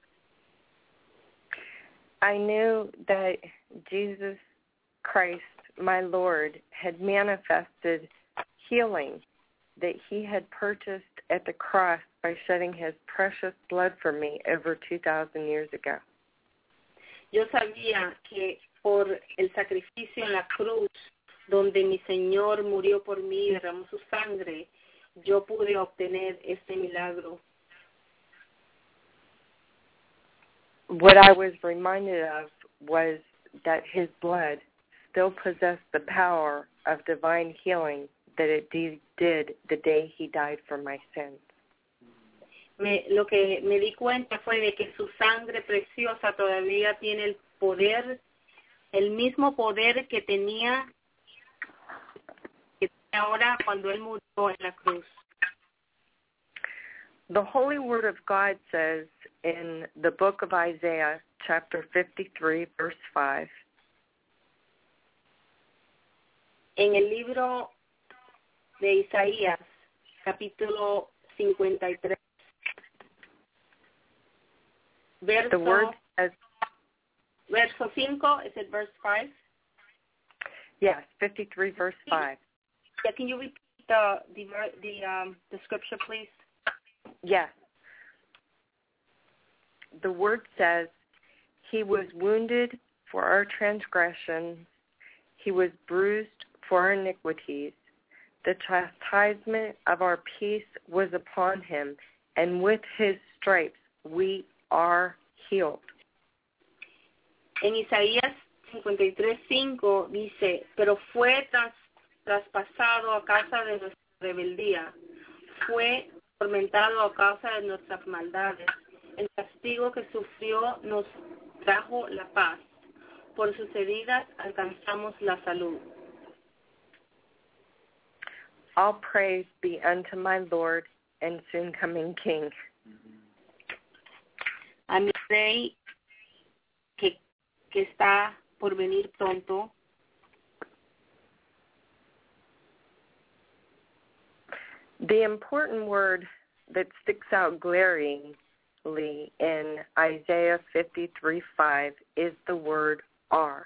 S9: I knew that Jesus Christ, my Lord, had manifested healing that He had purchased at the cross by shedding His precious blood for me over 2,000 years ago.
S8: Yo sabía que por el sacrificio en la cruz, donde mi Señor murió por mí y derramó su sangre, yo pude obtener este milagro.
S9: What I was reminded of was that His blood still possessed the power of divine healing that it did the day he died for my sins.
S8: Lo que me di cuenta fue de que su sangre preciosa todavía tiene el poder, el mismo poder que tenía ahora cuando él murió en la cruz.
S9: The Holy Word of God says in the book of Isaiah, chapter 53, verse 5,
S8: en el libro de Isaías, capítulo 53, verso,
S9: the word says,
S8: verso 5, is it verse 5?
S9: Yes, 53, verse 5.
S8: Yeah, can you repeat the scripture, please?
S9: Yes. The word says, he was wounded for our transgressions, he was bruised for our iniquities. The chastisement of our peace was upon him, and with his stripes we are healed.
S8: En Isaías 53:5 dice, pero fue traspasado a causa de nuestra rebeldía, fue atormentado a causa de nuestras maldades. El castigo que sufrió nos trajo la paz. Por sus heridas alcanzamos la salud.
S9: All praise be unto my Lord and soon coming King.
S8: A mi Rey que está por venir pronto.
S9: The important word that sticks out glaringly in Isaiah 53:5 is the word are.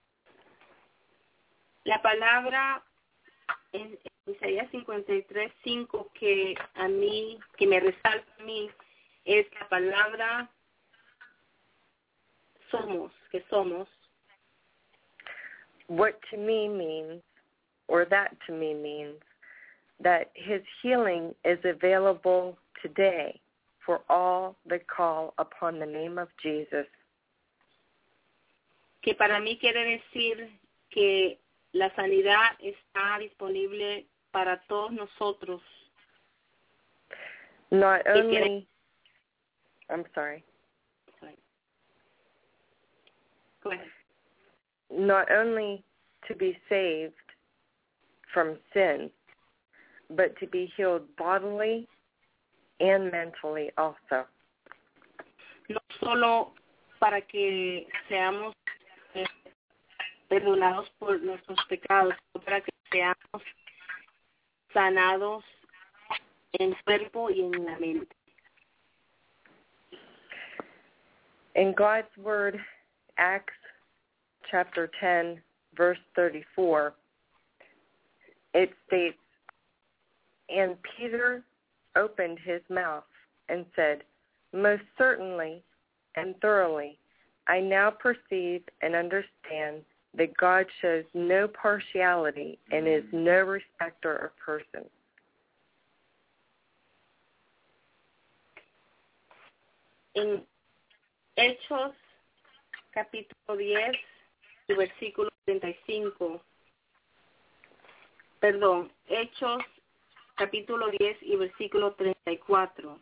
S8: La palabra en Isaías 53:5 que me resalta a mí es la palabra somos, que somos.
S9: What to me means, or that to me means, that his healing is available today for all that call upon the name of Jesus.
S8: Que para mí quiere decir que la sanidad está disponible para todos nosotros.
S9: Not only, I'm sorry.
S8: Go ahead.
S9: Not only to be saved from sin, but to be healed bodily and mentally also.
S8: No solo para que seamos perdonados por nuestros pecados, sino para que seamos sanados en cuerpo y en la mente.
S9: In God's Word, Acts chapter 10, verse 34, it states, and Peter opened his mouth and said, most certainly and thoroughly, I now perceive and understand that God shows no partiality and is no respecter of persons.
S8: En Hechos, capítulo 10, y versículo 35. Perdón, Hechos, capítulo 10 y versículo 34.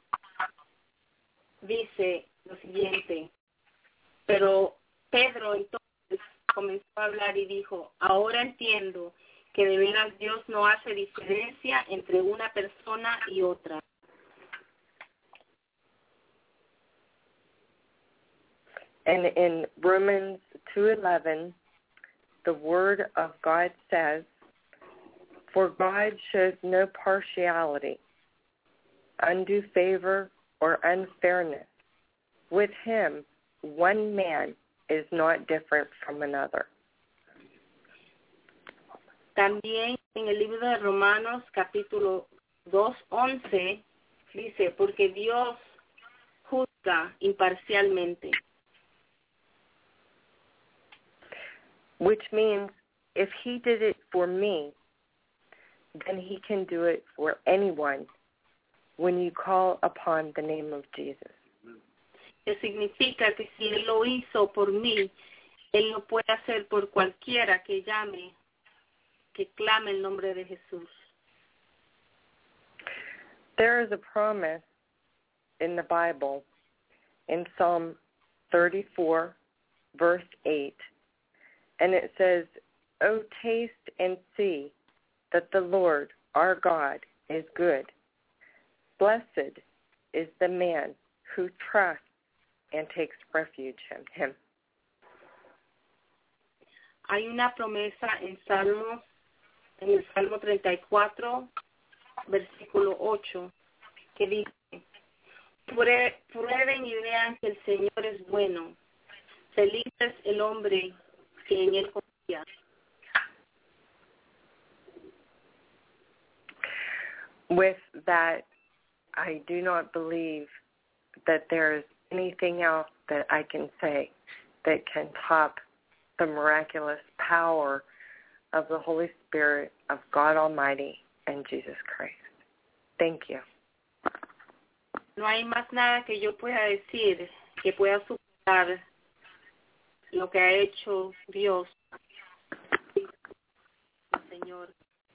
S8: Dice lo siguiente, pero Pedro entonces comenzó a hablar y dijo, ahora entiendo que de veras Dios no hace diferencia entre una persona y otra.
S9: And in Romans 2:11, the Word of God says, for God shows no partiality, undue favor, or unfairness. With him, one man is not different from another.
S8: También en el libro de Romanos, capítulo 2:11, dice, porque Dios juzga imparcialmente.
S9: Which means if he did it for me, then he can do it for anyone when you call upon the name of Jesus.
S8: Que significa que si Él lo hizo por mí, Él lo puede hacer por cualquiera que llame que clame el nombre de Jesús.
S9: There is a promise in the Bible in Psalm 34, verse 8, and it says, "O taste and see that the Lord our God is good. Blessed is the man who trusts and takes refuge in him."
S8: Hay una promesa en el Salmo 34, versículo 8, que dice, prueben y vean que el Señor es bueno. Feliz es el hombre que en él confía.
S9: With that, I do not believe that there is anything else that I can say that can top the miraculous power of the Holy Spirit of God Almighty and Jesus Christ. Thank you.
S8: No hay más nada que yo pueda decir que pueda superar lo que ha hecho Dios, el Señor.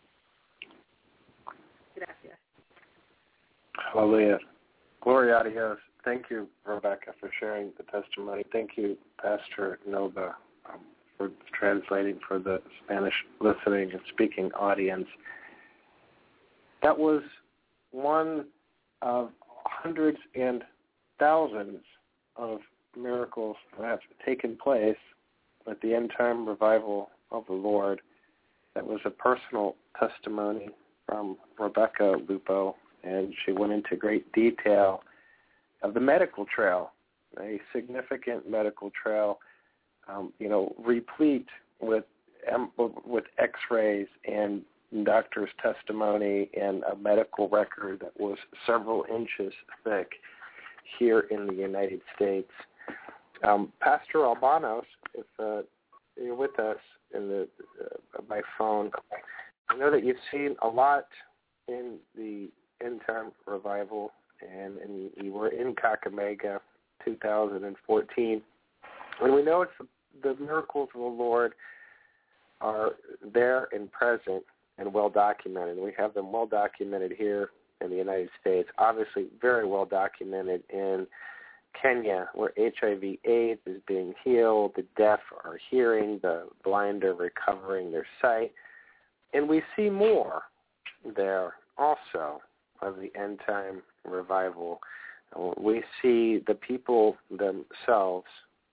S8: Gracias.
S3: Hallelujah. Gloria a Dios. Thank you, Rebecca, for sharing the testimony. Thank you, Pastor Nova, for translating for the Spanish listening and speaking audience. That was one of hundreds and thousands of miracles that have taken place at the end time revival of the Lord. That was a personal testimony from Rebecca Lupo, and she went into great detail of the medical trail, a significant medical trail, replete with X-rays and doctor's testimony and a medical record that was several inches thick here in the United States. Pastor Albanos, if you're with us by phone, I know that you've seen a lot in the end-time revival, and you were in Kakamega 2014. And we know the miracles of the Lord are there and present and well documented. We have them well documented here in the United States, obviously very well documented in Kenya, where HIV/AIDS is being healed, the deaf are hearing, the blind are recovering their sight. And we see more there also of the end-time revival. We see the people themselves.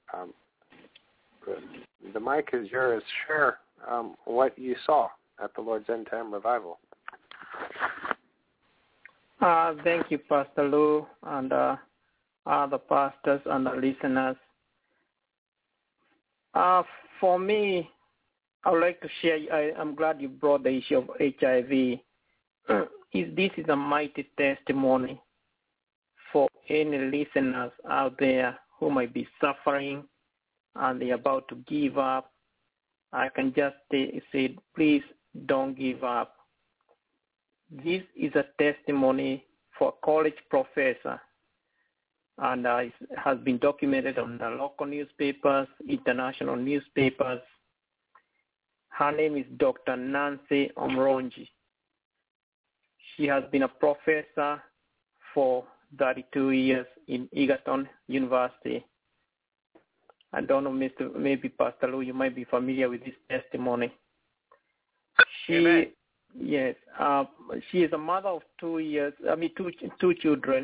S3: The mic is yours. Share what you saw at the Lord's end-time revival.
S7: Thank you, Pastor Lou, and the pastors and the listeners. For me, I would like to share, I'm glad you brought the issue of HIV. This is a mighty testimony for any listeners out there who might be suffering and they're about to give up. I can just say, please don't give up. This is a testimony for a college professor, and it has been documented on the local newspapers, international newspapers. Her name is Dr. Nancy Omronji. She has been a professor for 32 years in Egerton University. I don't know, maybe Pastor Lou, you might be familiar with this testimony. She is a mother of two children.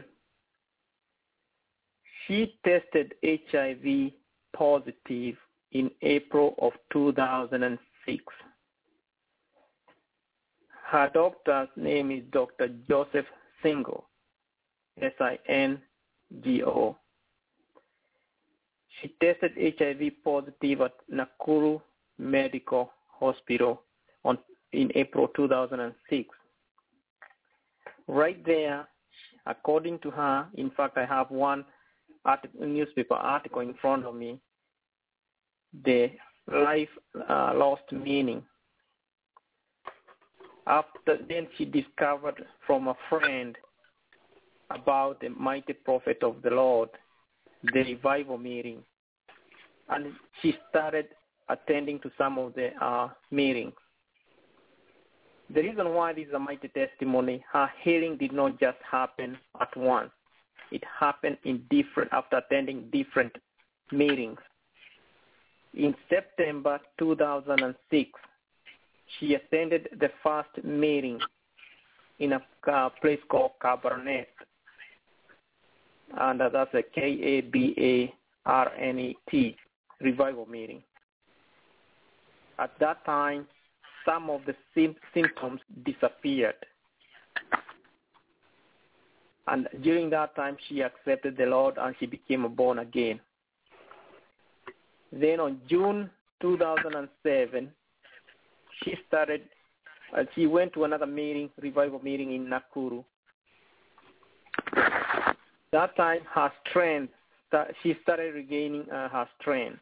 S7: She tested HIV positive in April of 2006. Her doctor's name is Dr. Joseph Singo, Singo. She tested HIV positive at Nakuru Medical Hospital in April 2006. Right there, according to her, in fact, I have one newspaper article in front of me, the life lost meaning. After then, she discovered from a friend about the mighty prophet of the Lord, the revival meeting, and she started attending to some of the meetings. The reason why this is a mighty testimony, her healing did not just happen at once. It happened after attending different meetings. In September 2006, she attended the first meeting in a place called Cabernet, and that's a Kabarnet revival meeting. At that time, some of the symptoms disappeared. And during that time, she accepted the Lord and she became born again. Then on June 2007, she went to another meeting, revival meeting in Nakuru. That time, she started regaining her strength.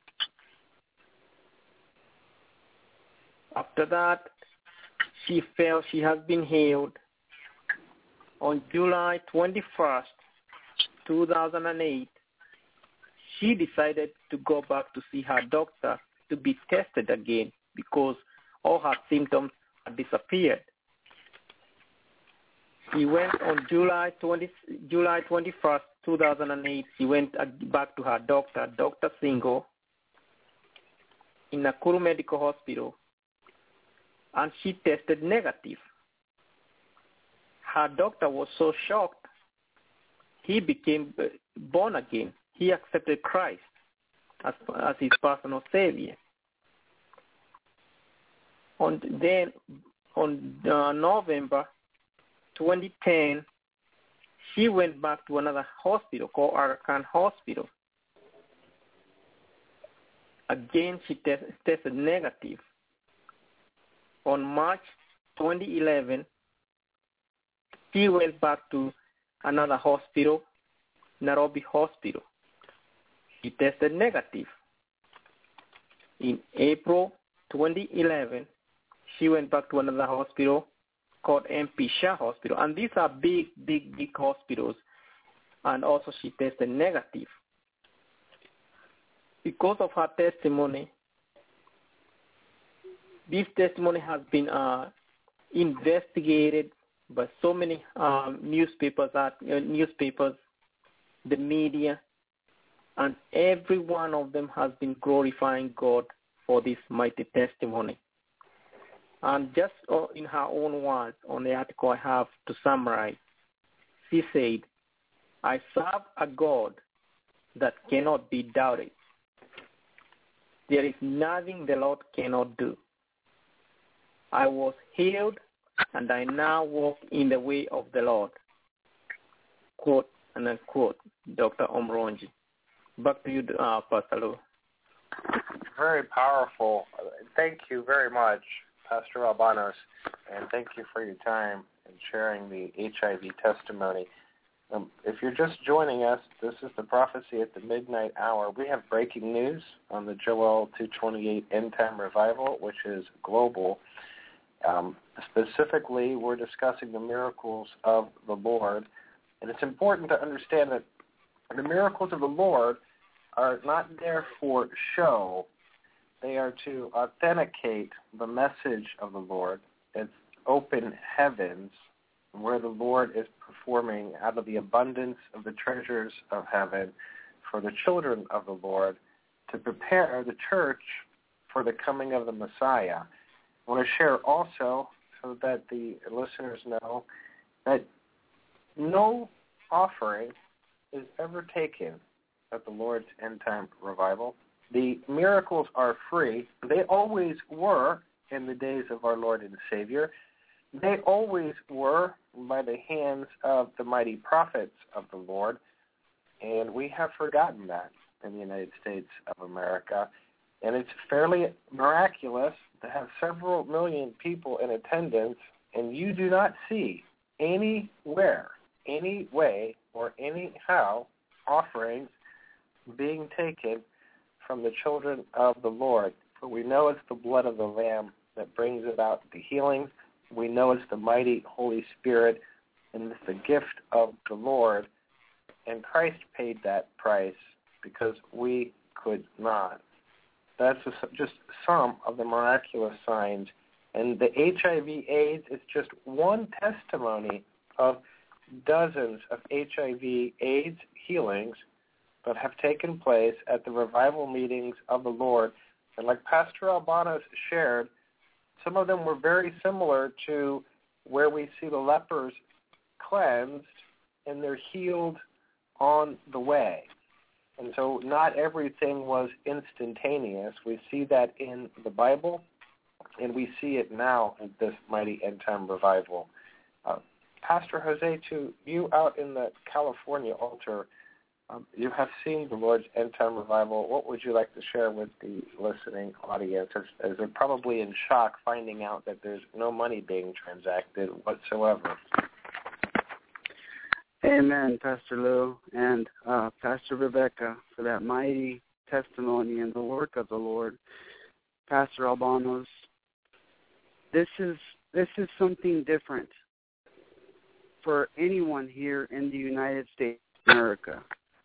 S7: After that, she felt she has been healed. On July 21st, 2008, she decided to go back to see her doctor to be tested again because all her symptoms had disappeared. She went on July 21st, 2008. She went back to her doctor, Dr. Singo, in Nakuru Medical Hospital, and she tested negative. Her doctor was so shocked, he became born again. He accepted Christ as his personal savior. Then on November 2010, she went back to another hospital called Aga Khan Hospital. Again, she tested negative. On March 2011, she went back to another hospital, Nairobi Hospital. She tested negative. In April 2011, she went back to another hospital called MP Shah Hospital. And these are big hospitals. And also she tested negative. Because of her testimony, this testimony has been investigated by so many newspapers, the media, and every one of them has been glorifying God for this mighty testimony. And just in her own words, on the article I have to summarize, she said, "I serve a God that cannot be doubted. There is nothing the Lord cannot do. I was healed, and I now walk in the way of the Lord." Quote and unquote, Dr. Omronji. Back to you, Pastor Lou.
S3: Very powerful. Thank you very much, Pastor Albanos, and thank you for your time and sharing the HIV testimony. If you're just joining us, this is the Prophecy at the Midnight Hour. We have breaking news on the Joel 2:28 End Time Revival, which is global. Specifically, we're discussing the miracles of the Lord. And it's important to understand that the miracles of the Lord are not there for show. They are to authenticate the message of the Lord. It's open heavens where the Lord is performing out of the abundance of the treasures of heaven for the children of the Lord to prepare the church for the coming of the Messiah. I want to share also so that the listeners know that no offering is ever taken at the Lord's End Time Revival. The miracles are free. They always were in the days of our Lord and Savior. They always were by the hands of the mighty prophets of the Lord, and we have forgotten that in the United States of America. And it's fairly miraculous to have several million people in attendance, and you do not see anywhere, any way, or anyhow offerings being taken from the children of the Lord. For we know it's the blood of the Lamb that brings about the healing. We know it's the mighty Holy Spirit, and it's the gift of the Lord. And Christ paid that price because we could not. That's just some of the miraculous signs And the HIV/AIDS is just one testimony of dozens of HIV/AIDS healings that have taken place at the revival meetings of the Lord. And like Pastor Albanos shared, some of them were very similar to where we see the lepers cleansed and they're healed on the way. And so not everything was instantaneous. We see that in the Bible, and we see it now in this mighty end-time revival. Pastor Jose, to you out in the California altar, you have seen the Lord's end-time revival. What would you like to share with the listening audience, as they're probably in shock finding out that there's no money being transacted whatsoever?
S6: Amen, Pastor Lou and Pastor Rebecca, for that mighty testimony and the work of the Lord. Pastor Albanos, this is something different for anyone here in the United States of America.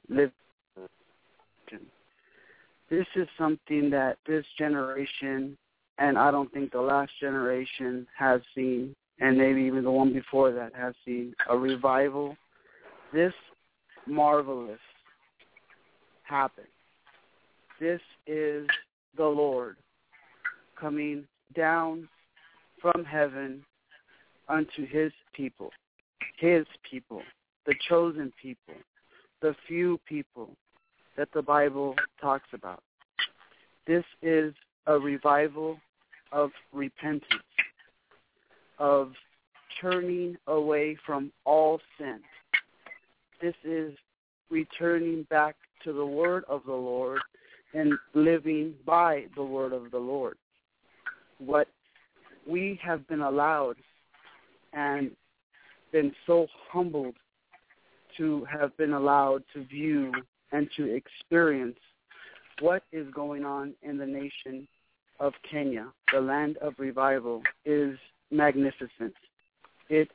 S6: This is something that this generation, and I don't think the last generation has seen, and maybe even the one before that has seen, a revival this marvelous happen. This is the Lord coming down from heaven unto his people, the chosen people, the few people that the Bible talks about. This is a revival of repentance, of turning away from all sin. This is returning back to the word of the Lord and living by the word of the Lord. What we have been allowed and been so humbled to have been allowed to view and to experience what is going on in the nation of Kenya, the land of revival, is magnificent. It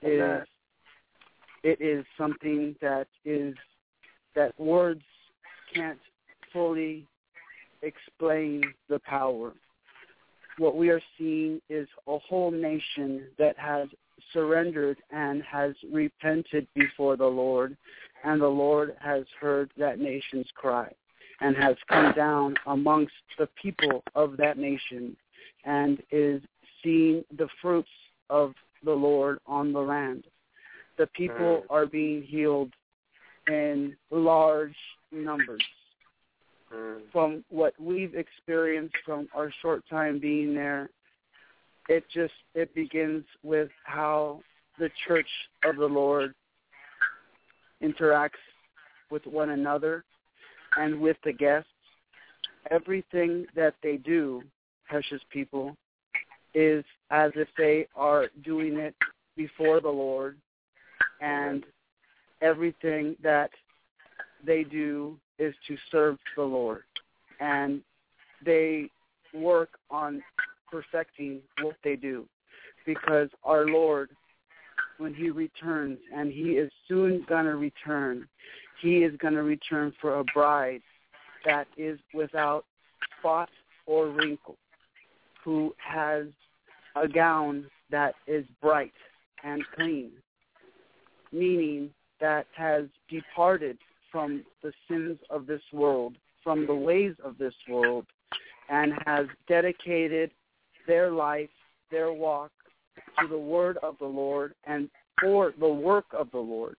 S6: is something that words can't fully explain the power. What we are seeing is a whole nation that has surrendered and has repented before the Lord, and the Lord has heard that nation's cry and has come down amongst the people of that nation and is seeing the fruits of the Lord on the land. The people are being healed in large numbers. From what we've experienced from our short time being there, it begins with how the church of the Lord interacts with one another and with the guests. Everything that they do, precious people, is as if they are doing it before the Lord, and everything that they do is to serve the Lord. And they work on perfecting what they do, because our Lord, when he returns, and he is soon going to return, he is going to return for a bride that is without spot or wrinkle, who has a gown that is bright and clean, meaning that has departed from the sins of this world, from the ways of this world, and has dedicated their life, their walk to the word of the Lord and for the work of the Lord.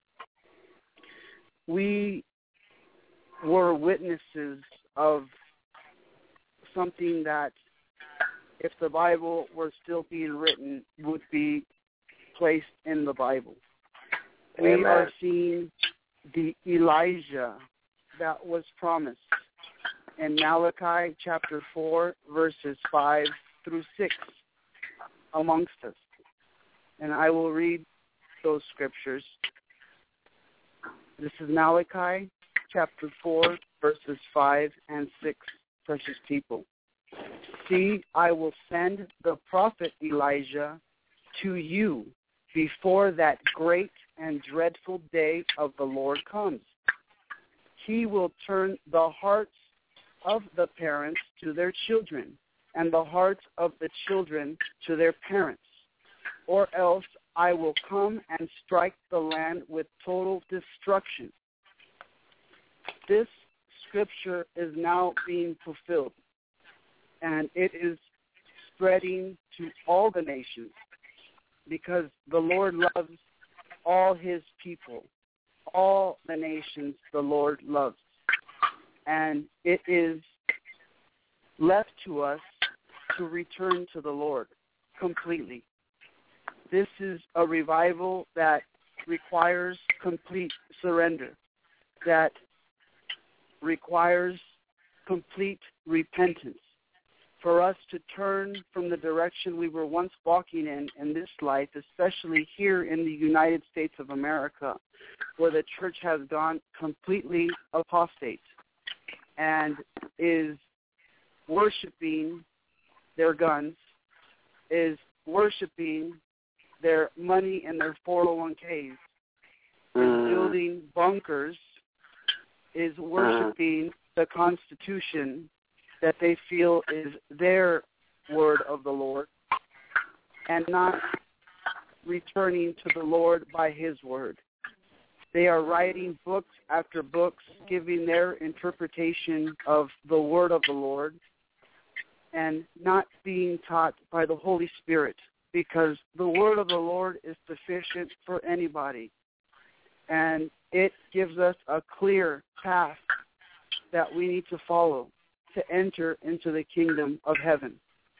S6: We were witnesses of something that, if the Bible were still being written, would be placed in the Bible.
S3: Amen.
S6: We are seeing the Elijah that was promised in Malachi chapter 4, verses 5 through 6 amongst us. And I will read those scriptures. This is Malachi chapter 4, verses 5 and 6, precious people. See, I will send the prophet Elijah to you before that great and dreadful day of the Lord comes. He will turn the hearts of the parents to their children, and the hearts of the children to their parents, or else I will come and strike the land with total destruction. This scripture is now being fulfilled, and it is spreading to all the nations, because the Lord loves all his people. All the nations the Lord loves. And it is left to us to return to the Lord completely. This is a revival that requires complete surrender, that requires complete repentance, for us to turn from the direction we were once walking in this life, especially here in the United States of America, where the church has gone completely apostate and is worshiping their guns, is worshiping their money and their 401ks, is building bunkers, is worshiping the Constitution that they feel is their word of the Lord, and not returning to the Lord by his word. They are writing books after books, giving their interpretation of the word of the Lord, and not being taught by the Holy Spirit, because the word of the Lord is sufficient for anybody, and it gives us a clear path that we need to follow to enter into the kingdom of heaven.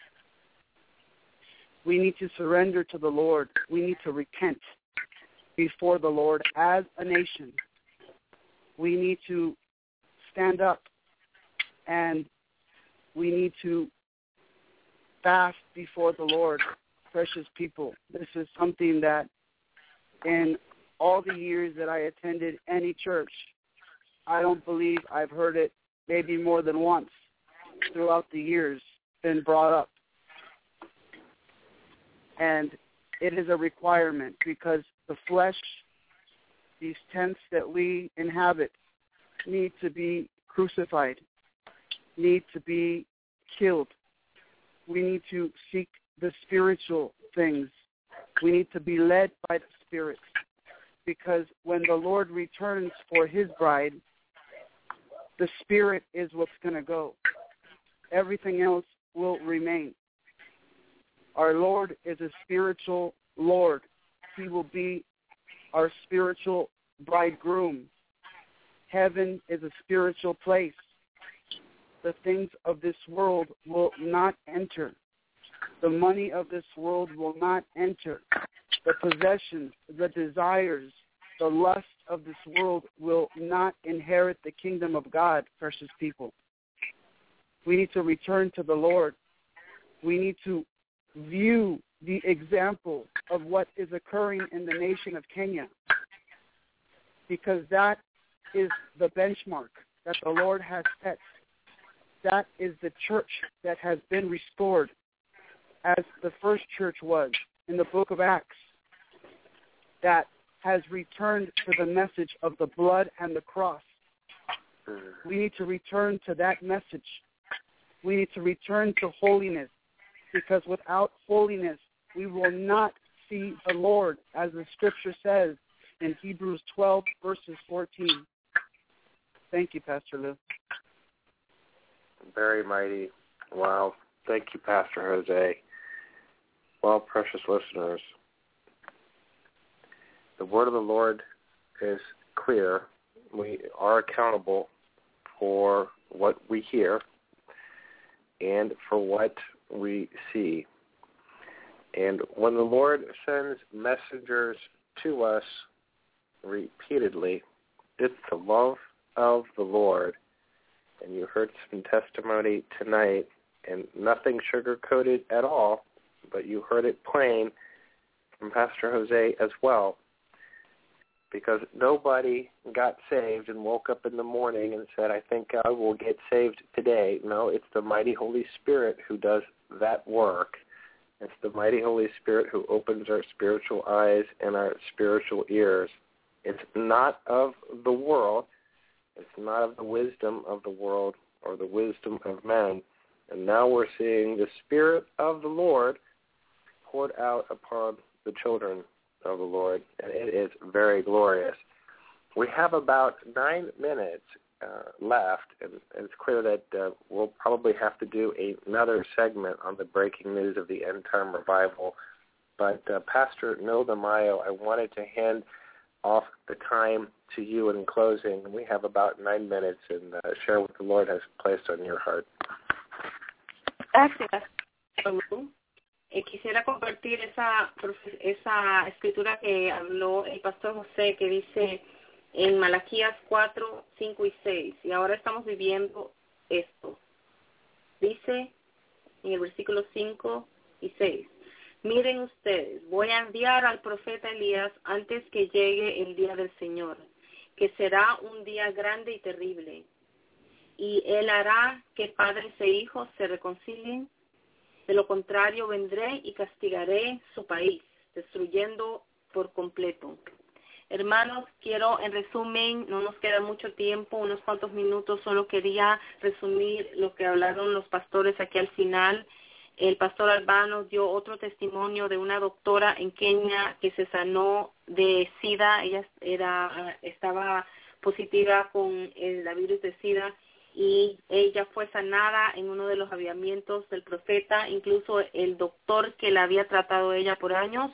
S6: We need to surrender to the Lord. We need to repent before the Lord as a nation. We need to stand up, and we need to fast before the Lord, precious people. This is something that in all the years that I attended any church, I don't believe I've heard it maybe more than once throughout the years been brought up. And it is a requirement, because the flesh, these tents that we inhabit, need to be crucified, need to be killed. We need to seek the spiritual things. We need to be led by the Spirit, because when the Lord returns for his bride, the Spirit is what's going to go. Everything else will remain. Our Lord is a spiritual Lord. He will be our spiritual bridegroom. Heaven is a spiritual place. The things of this world will not enter. The money of this world will not enter. The possessions, the desires, the lust of this world will not inherit the kingdom of God, precious people. We need to return to the Lord. We need to view the example of what is occurring in the nation of Kenya, because that is the benchmark that the Lord has set. That is the church that has been restored, as the first church was in the book of Acts, that has returned to the message of the blood and the cross. We need to return to that message. We need to return to holiness, because without holiness, we will not see the Lord, as the scripture says in Hebrews 12, verses 14. Thank you, Pastor Lou.
S3: Very mighty. Wow. Thank you, Pastor Jose. Well, precious listeners, the word of the Lord is clear. We are accountable for what we hear and for what we see. And when the Lord sends messengers to us repeatedly, it's the love of the Lord. And you heard some testimony tonight, and nothing sugar-coated at all, but you heard it plain from Pastor Jose as well, because nobody got saved and woke up in the morning and said, I think I will get saved today. No, it's the mighty Holy Spirit who does that work. It's the mighty Holy Spirit who opens our spiritual eyes and our spiritual ears. It's not of the world. It's not of the wisdom of the world or the wisdom of men. And now we're seeing the Spirit of the Lord poured out upon the children of the Lord, and it is very glorious. We have about 9 minutes left, and it's clear that we'll probably have to do another segment on the breaking news of the end-time revival. But Pastor Nilda Mayo, I wanted to hand off the time to you in closing. We have about 9 minutes, and share what the Lord has placed on your heart.
S8: Gracias. Quisiera compartir esa escritura que habló el pastor José, que dice en Malaquías 4, 5 y 6. Y ahora estamos viviendo esto. Dice en el versículo 5 y 6. Miren ustedes, voy a enviar al profeta Elías antes que llegue el día del Señor, que será un día grande y terrible. Y él hará que padres e hijos se reconcilien. De lo contrario, vendré y castigaré su país, destruyendo por completo. Hermanos, quiero, en resumen, no nos queda mucho tiempo, unos cuantos minutos, solo quería resumir lo que hablaron los pastores aquí al final. El pastor Albano dio otro testimonio de una doctora en Kenia que se sanó de SIDA. Ella estaba positiva con la virus de SIDA y ella fue sanada en uno de los avivamientos del profeta. Incluso el doctor que la había tratado ella por años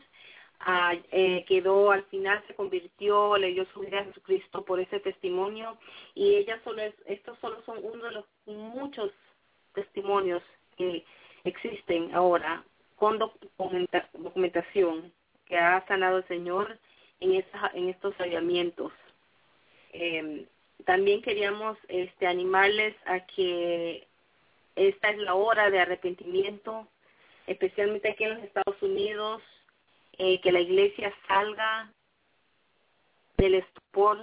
S8: quedó, al final se convirtió, le dio su vida a Jesucristo por ese testimonio. Y estos solo son uno de los muchos testimonios que existen ahora con documentación que ha sanado el Señor en estos avivamientos. También queríamos animarles a que esta es la hora de arrepentimiento, especialmente aquí en los Estados Unidos, que la iglesia salga del estupor,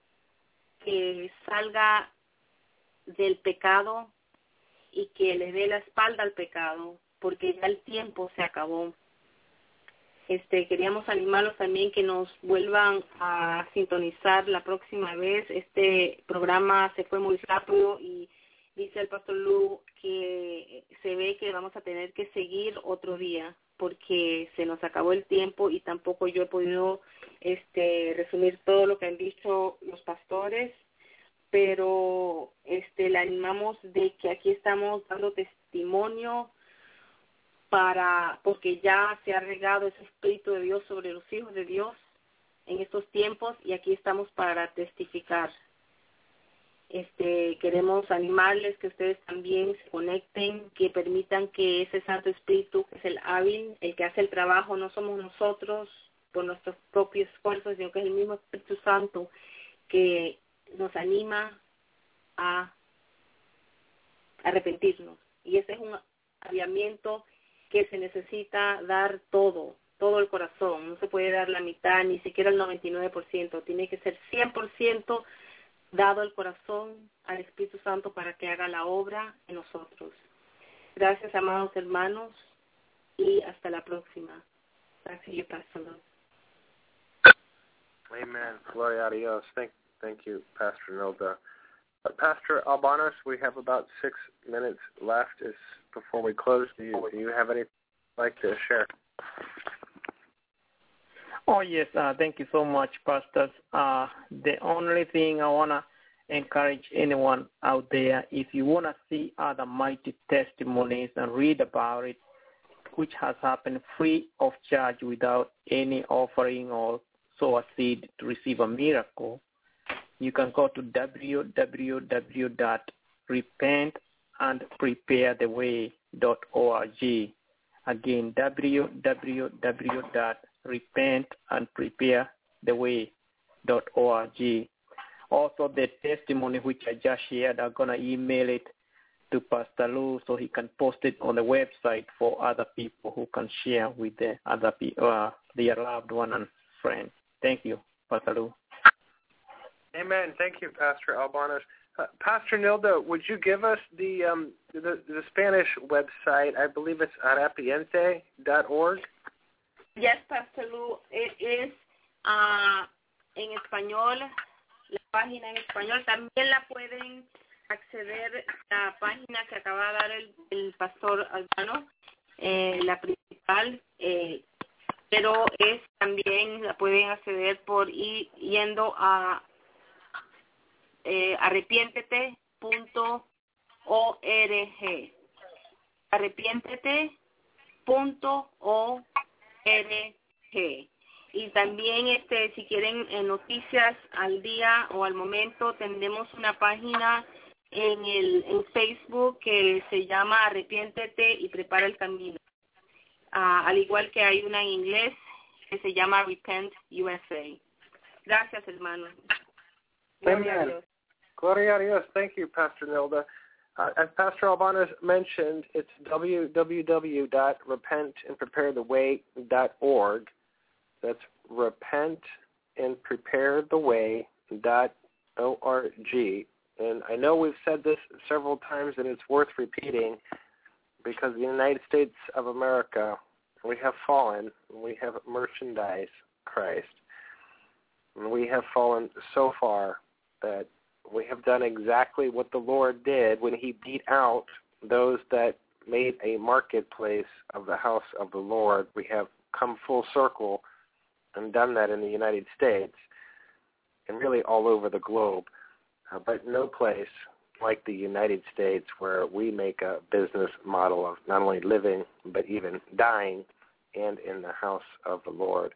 S8: que salga del pecado y que le dé la espalda al pecado, porque ya el tiempo se acabó. Queríamos animarlos también que nos vuelvan a sintonizar la próxima vez. Este programa se fue muy rápido y dice el pastor Lu que se ve que vamos a tener que seguir otro día porque se nos acabó el tiempo y tampoco yo he podido resumir todo lo que han dicho los pastores, pero le animamos de que aquí estamos dando testimonio porque ya se ha regado ese Espíritu de Dios sobre los hijos de Dios en estos tiempos y aquí estamos para testificar. Queremos animarles que ustedes también se conecten, que permitan que ese Santo Espíritu, que es el hábil, el que hace el trabajo, no somos nosotros por nuestros propios esfuerzos, sino que es el mismo Espíritu Santo que nos anima a arrepentirnos. Y ese es un avivamiento que se necesita dar todo el corazón. No se puede dar la mitad, ni siquiera el 99%. Tiene que ser 100% dado el corazón al Espíritu Santo para que haga la obra en nosotros. Gracias, amados hermanos, y hasta la próxima. Gracias, Pastor.
S3: Amen. Gloria a Dios. Thank you, Pastor Nilda. Pastor Albanos, we have about 6 minutes left. Before we close, do you have anything you'd like to share?
S7: Oh, yes. Thank you so much, pastors. The only thing I want to encourage anyone out there, if you want to see other mighty testimonies and read about it, which has happened free of charge without any offering or sow a seed to receive a miracle, you can go to www.repentandpreparetheway.org. Again, www.repentandpreparetheway.org. Also, the testimony which I just shared, I'm going to email it to Pastor Lou so he can post it on the website for other people who can share with the other people, their loved one and friend. Thank you, Pastor Lou.
S3: Amen. Thank you, Pastor Albanos. Pastor Nilda, would you give us the Spanish website? I believe it's arrepiente.org.
S8: Yes, Pastor Lou. It is en español, la página en español. También la pueden acceder a la página que acaba de dar el pastor Albano, la principal, pero también la pueden acceder por yendo a arrepiéntete.org. arrepiéntete.org. Y también si quieren noticias al día o al momento, tenemos una página en Facebook que se llama Arrepiéntete y Prepara el Camino. Al igual que hay una en inglés que se llama Repent USA. Gracias, hermano.
S3: Gloria a Dios. Gloria a Dios. Thank you, Pastor Nilda. As Pastor Albano mentioned, it's www.repentandpreparetheway.org. That's repentandpreparetheway.org. And I know we've said this several times, and it's worth repeating, because the United States of America, we have fallen. We have merchandised Christ. And we have fallen so far that we have done exactly what the Lord did when he beat out those that made a marketplace of the house of the Lord. We have come full circle and done that in the United States and really all over the globe. But no place like the United States where we make a business model of not only living but even dying and in the house of the Lord.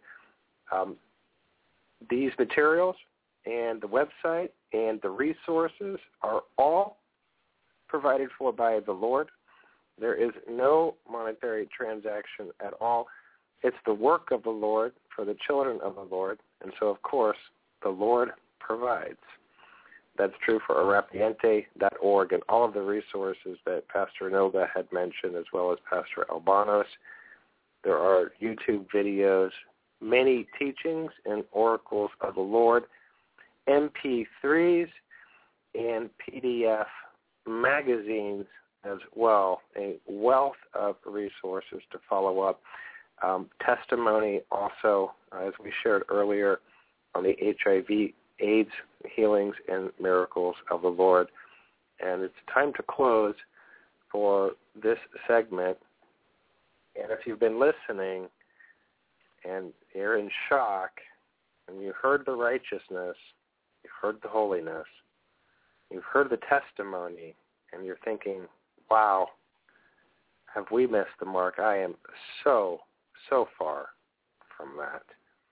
S3: These materials and the website and the resources are all provided for by the Lord. There is no monetary transaction at all. It's the work of the Lord for the children of the Lord, and so, of course, the Lord provides. That's true for arrepiente.org and all of the resources that Pastor Nilda had mentioned, as well as Pastor Albanos. There are YouTube videos, many teachings and oracles of the Lord, MP3s, and PDF magazines as well, a wealth of resources to follow up. Testimony also, as we shared earlier, on the HIV AIDS healings and miracles of the Lord. And it's time to close for this segment. And if you've been listening and you're in shock and you heard the righteousness, you heard the holiness, you've heard the testimony, and you're thinking, wow, have we missed the mark? I am so far from that.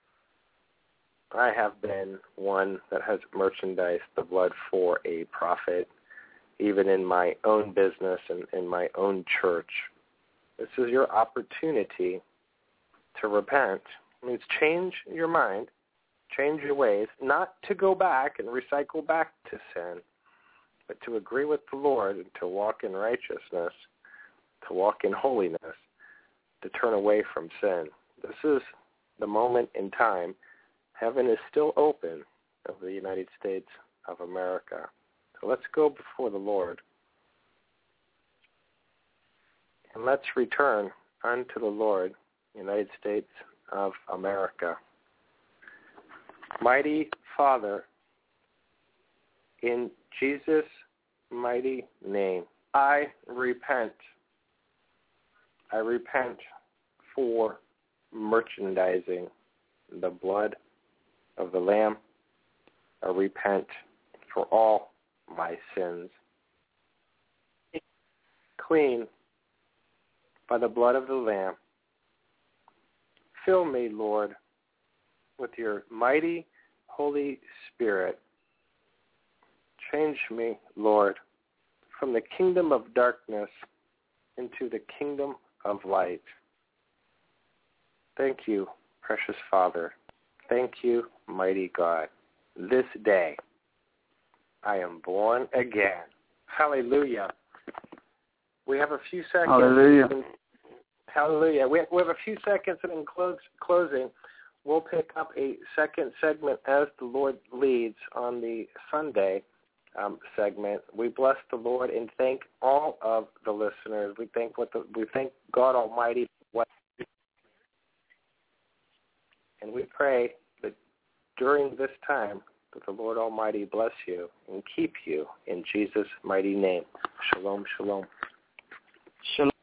S3: I have been one that has merchandised the blood for a profit, even in my own business and in my own church. This is your opportunity to repent. It means change your mind, change your ways, not to go back and recycle back to sin, but to agree with the Lord and to walk in righteousness, to walk in holiness, to turn away from sin. This is the moment in time. Heaven is still open over the United States of America. So let's go before the Lord. And let's return unto the Lord, United States of America. Mighty Father, in Jesus' mighty name, I repent. I repent for merchandising the blood of the Lamb. I repent for all my sins. Clean by the blood of the Lamb. Fill me, Lord, with your mighty Holy Spirit. Change me, Lord, from the kingdom of darkness into the kingdom of light. Thank you, precious Father. Thank you, mighty God. This day, I am born again. Hallelujah. We have a few seconds.
S6: Hallelujah.
S3: Hallelujah. We have a few seconds, and in closing, we'll pick up a second segment as the Lord leads on the Sunday segment. We bless the Lord and thank all of the listeners. We thank God Almighty. And we pray that during this time, The Lord Almighty bless you and keep you in Jesus' mighty name. Shalom, shalom.
S6: Shalom.